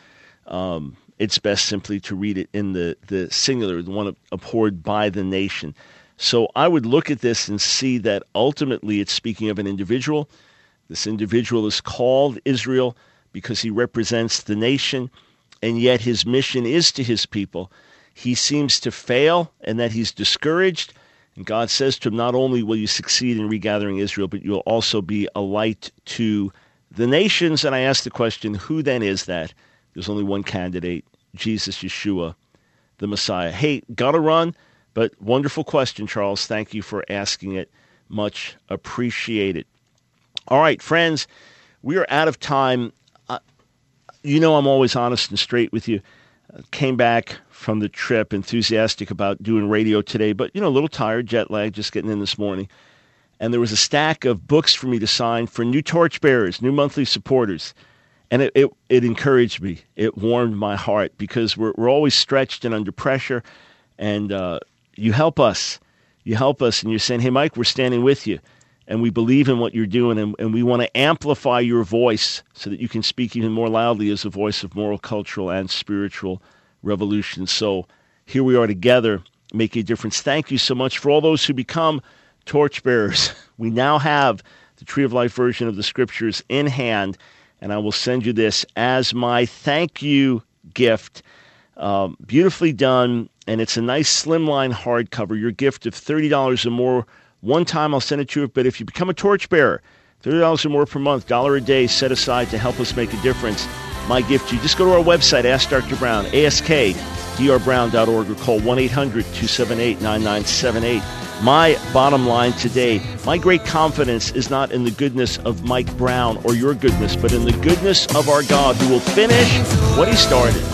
it's best simply to read it in the singular, the one abhorred by the nation. So I would look at this and see that ultimately it's speaking of an individual. This individual is called Israel because he represents the nation, and yet his mission is to his people. He seems to fail and that he's discouraged, and God says to him, not only will you succeed in regathering Israel, but you'll also be a light to the nations. And I ask the question, who then is that? There's only one candidate, Jesus, Yeshua, the Messiah. Hey, gotta run, but wonderful question, Charles. Thank you for asking it. Much appreciated. All right, friends, we are out of time. You know I'm always honest and straight with you. Came back from the trip, enthusiastic about doing radio today, but, a little tired, jet lag, just getting in this morning. And there was a stack of books for me to sign for new torchbearers, new monthly supporters. And it encouraged me. It warmed my heart, because we're always stretched and under pressure. And you help us. You help us, and you're saying, hey, Mike, we're standing with you. And we believe in what you're doing, and we want to amplify your voice so that you can speak even more loudly as a voice of moral, cultural, and spiritual revolution. So here we are together, making a difference. Thank you so much for all those who become torchbearers. We now have the Tree of Life version of the Scriptures in hand, and I will send you this as my thank you gift. Beautifully done, and it's a nice slimline hardcover. Your gift of $30 or more. One time I'll send it to you, but if you become a torchbearer, $30 or more per month, $1 a day set aside to help us make a difference. My gift to you. Just go to our website, Ask Dr. Brown, askdrbrown.org, or call 1-800-278-9978. My bottom line today, my great confidence is not in the goodness of Mike Brown or your goodness, but in the goodness of our God, who will finish what He started.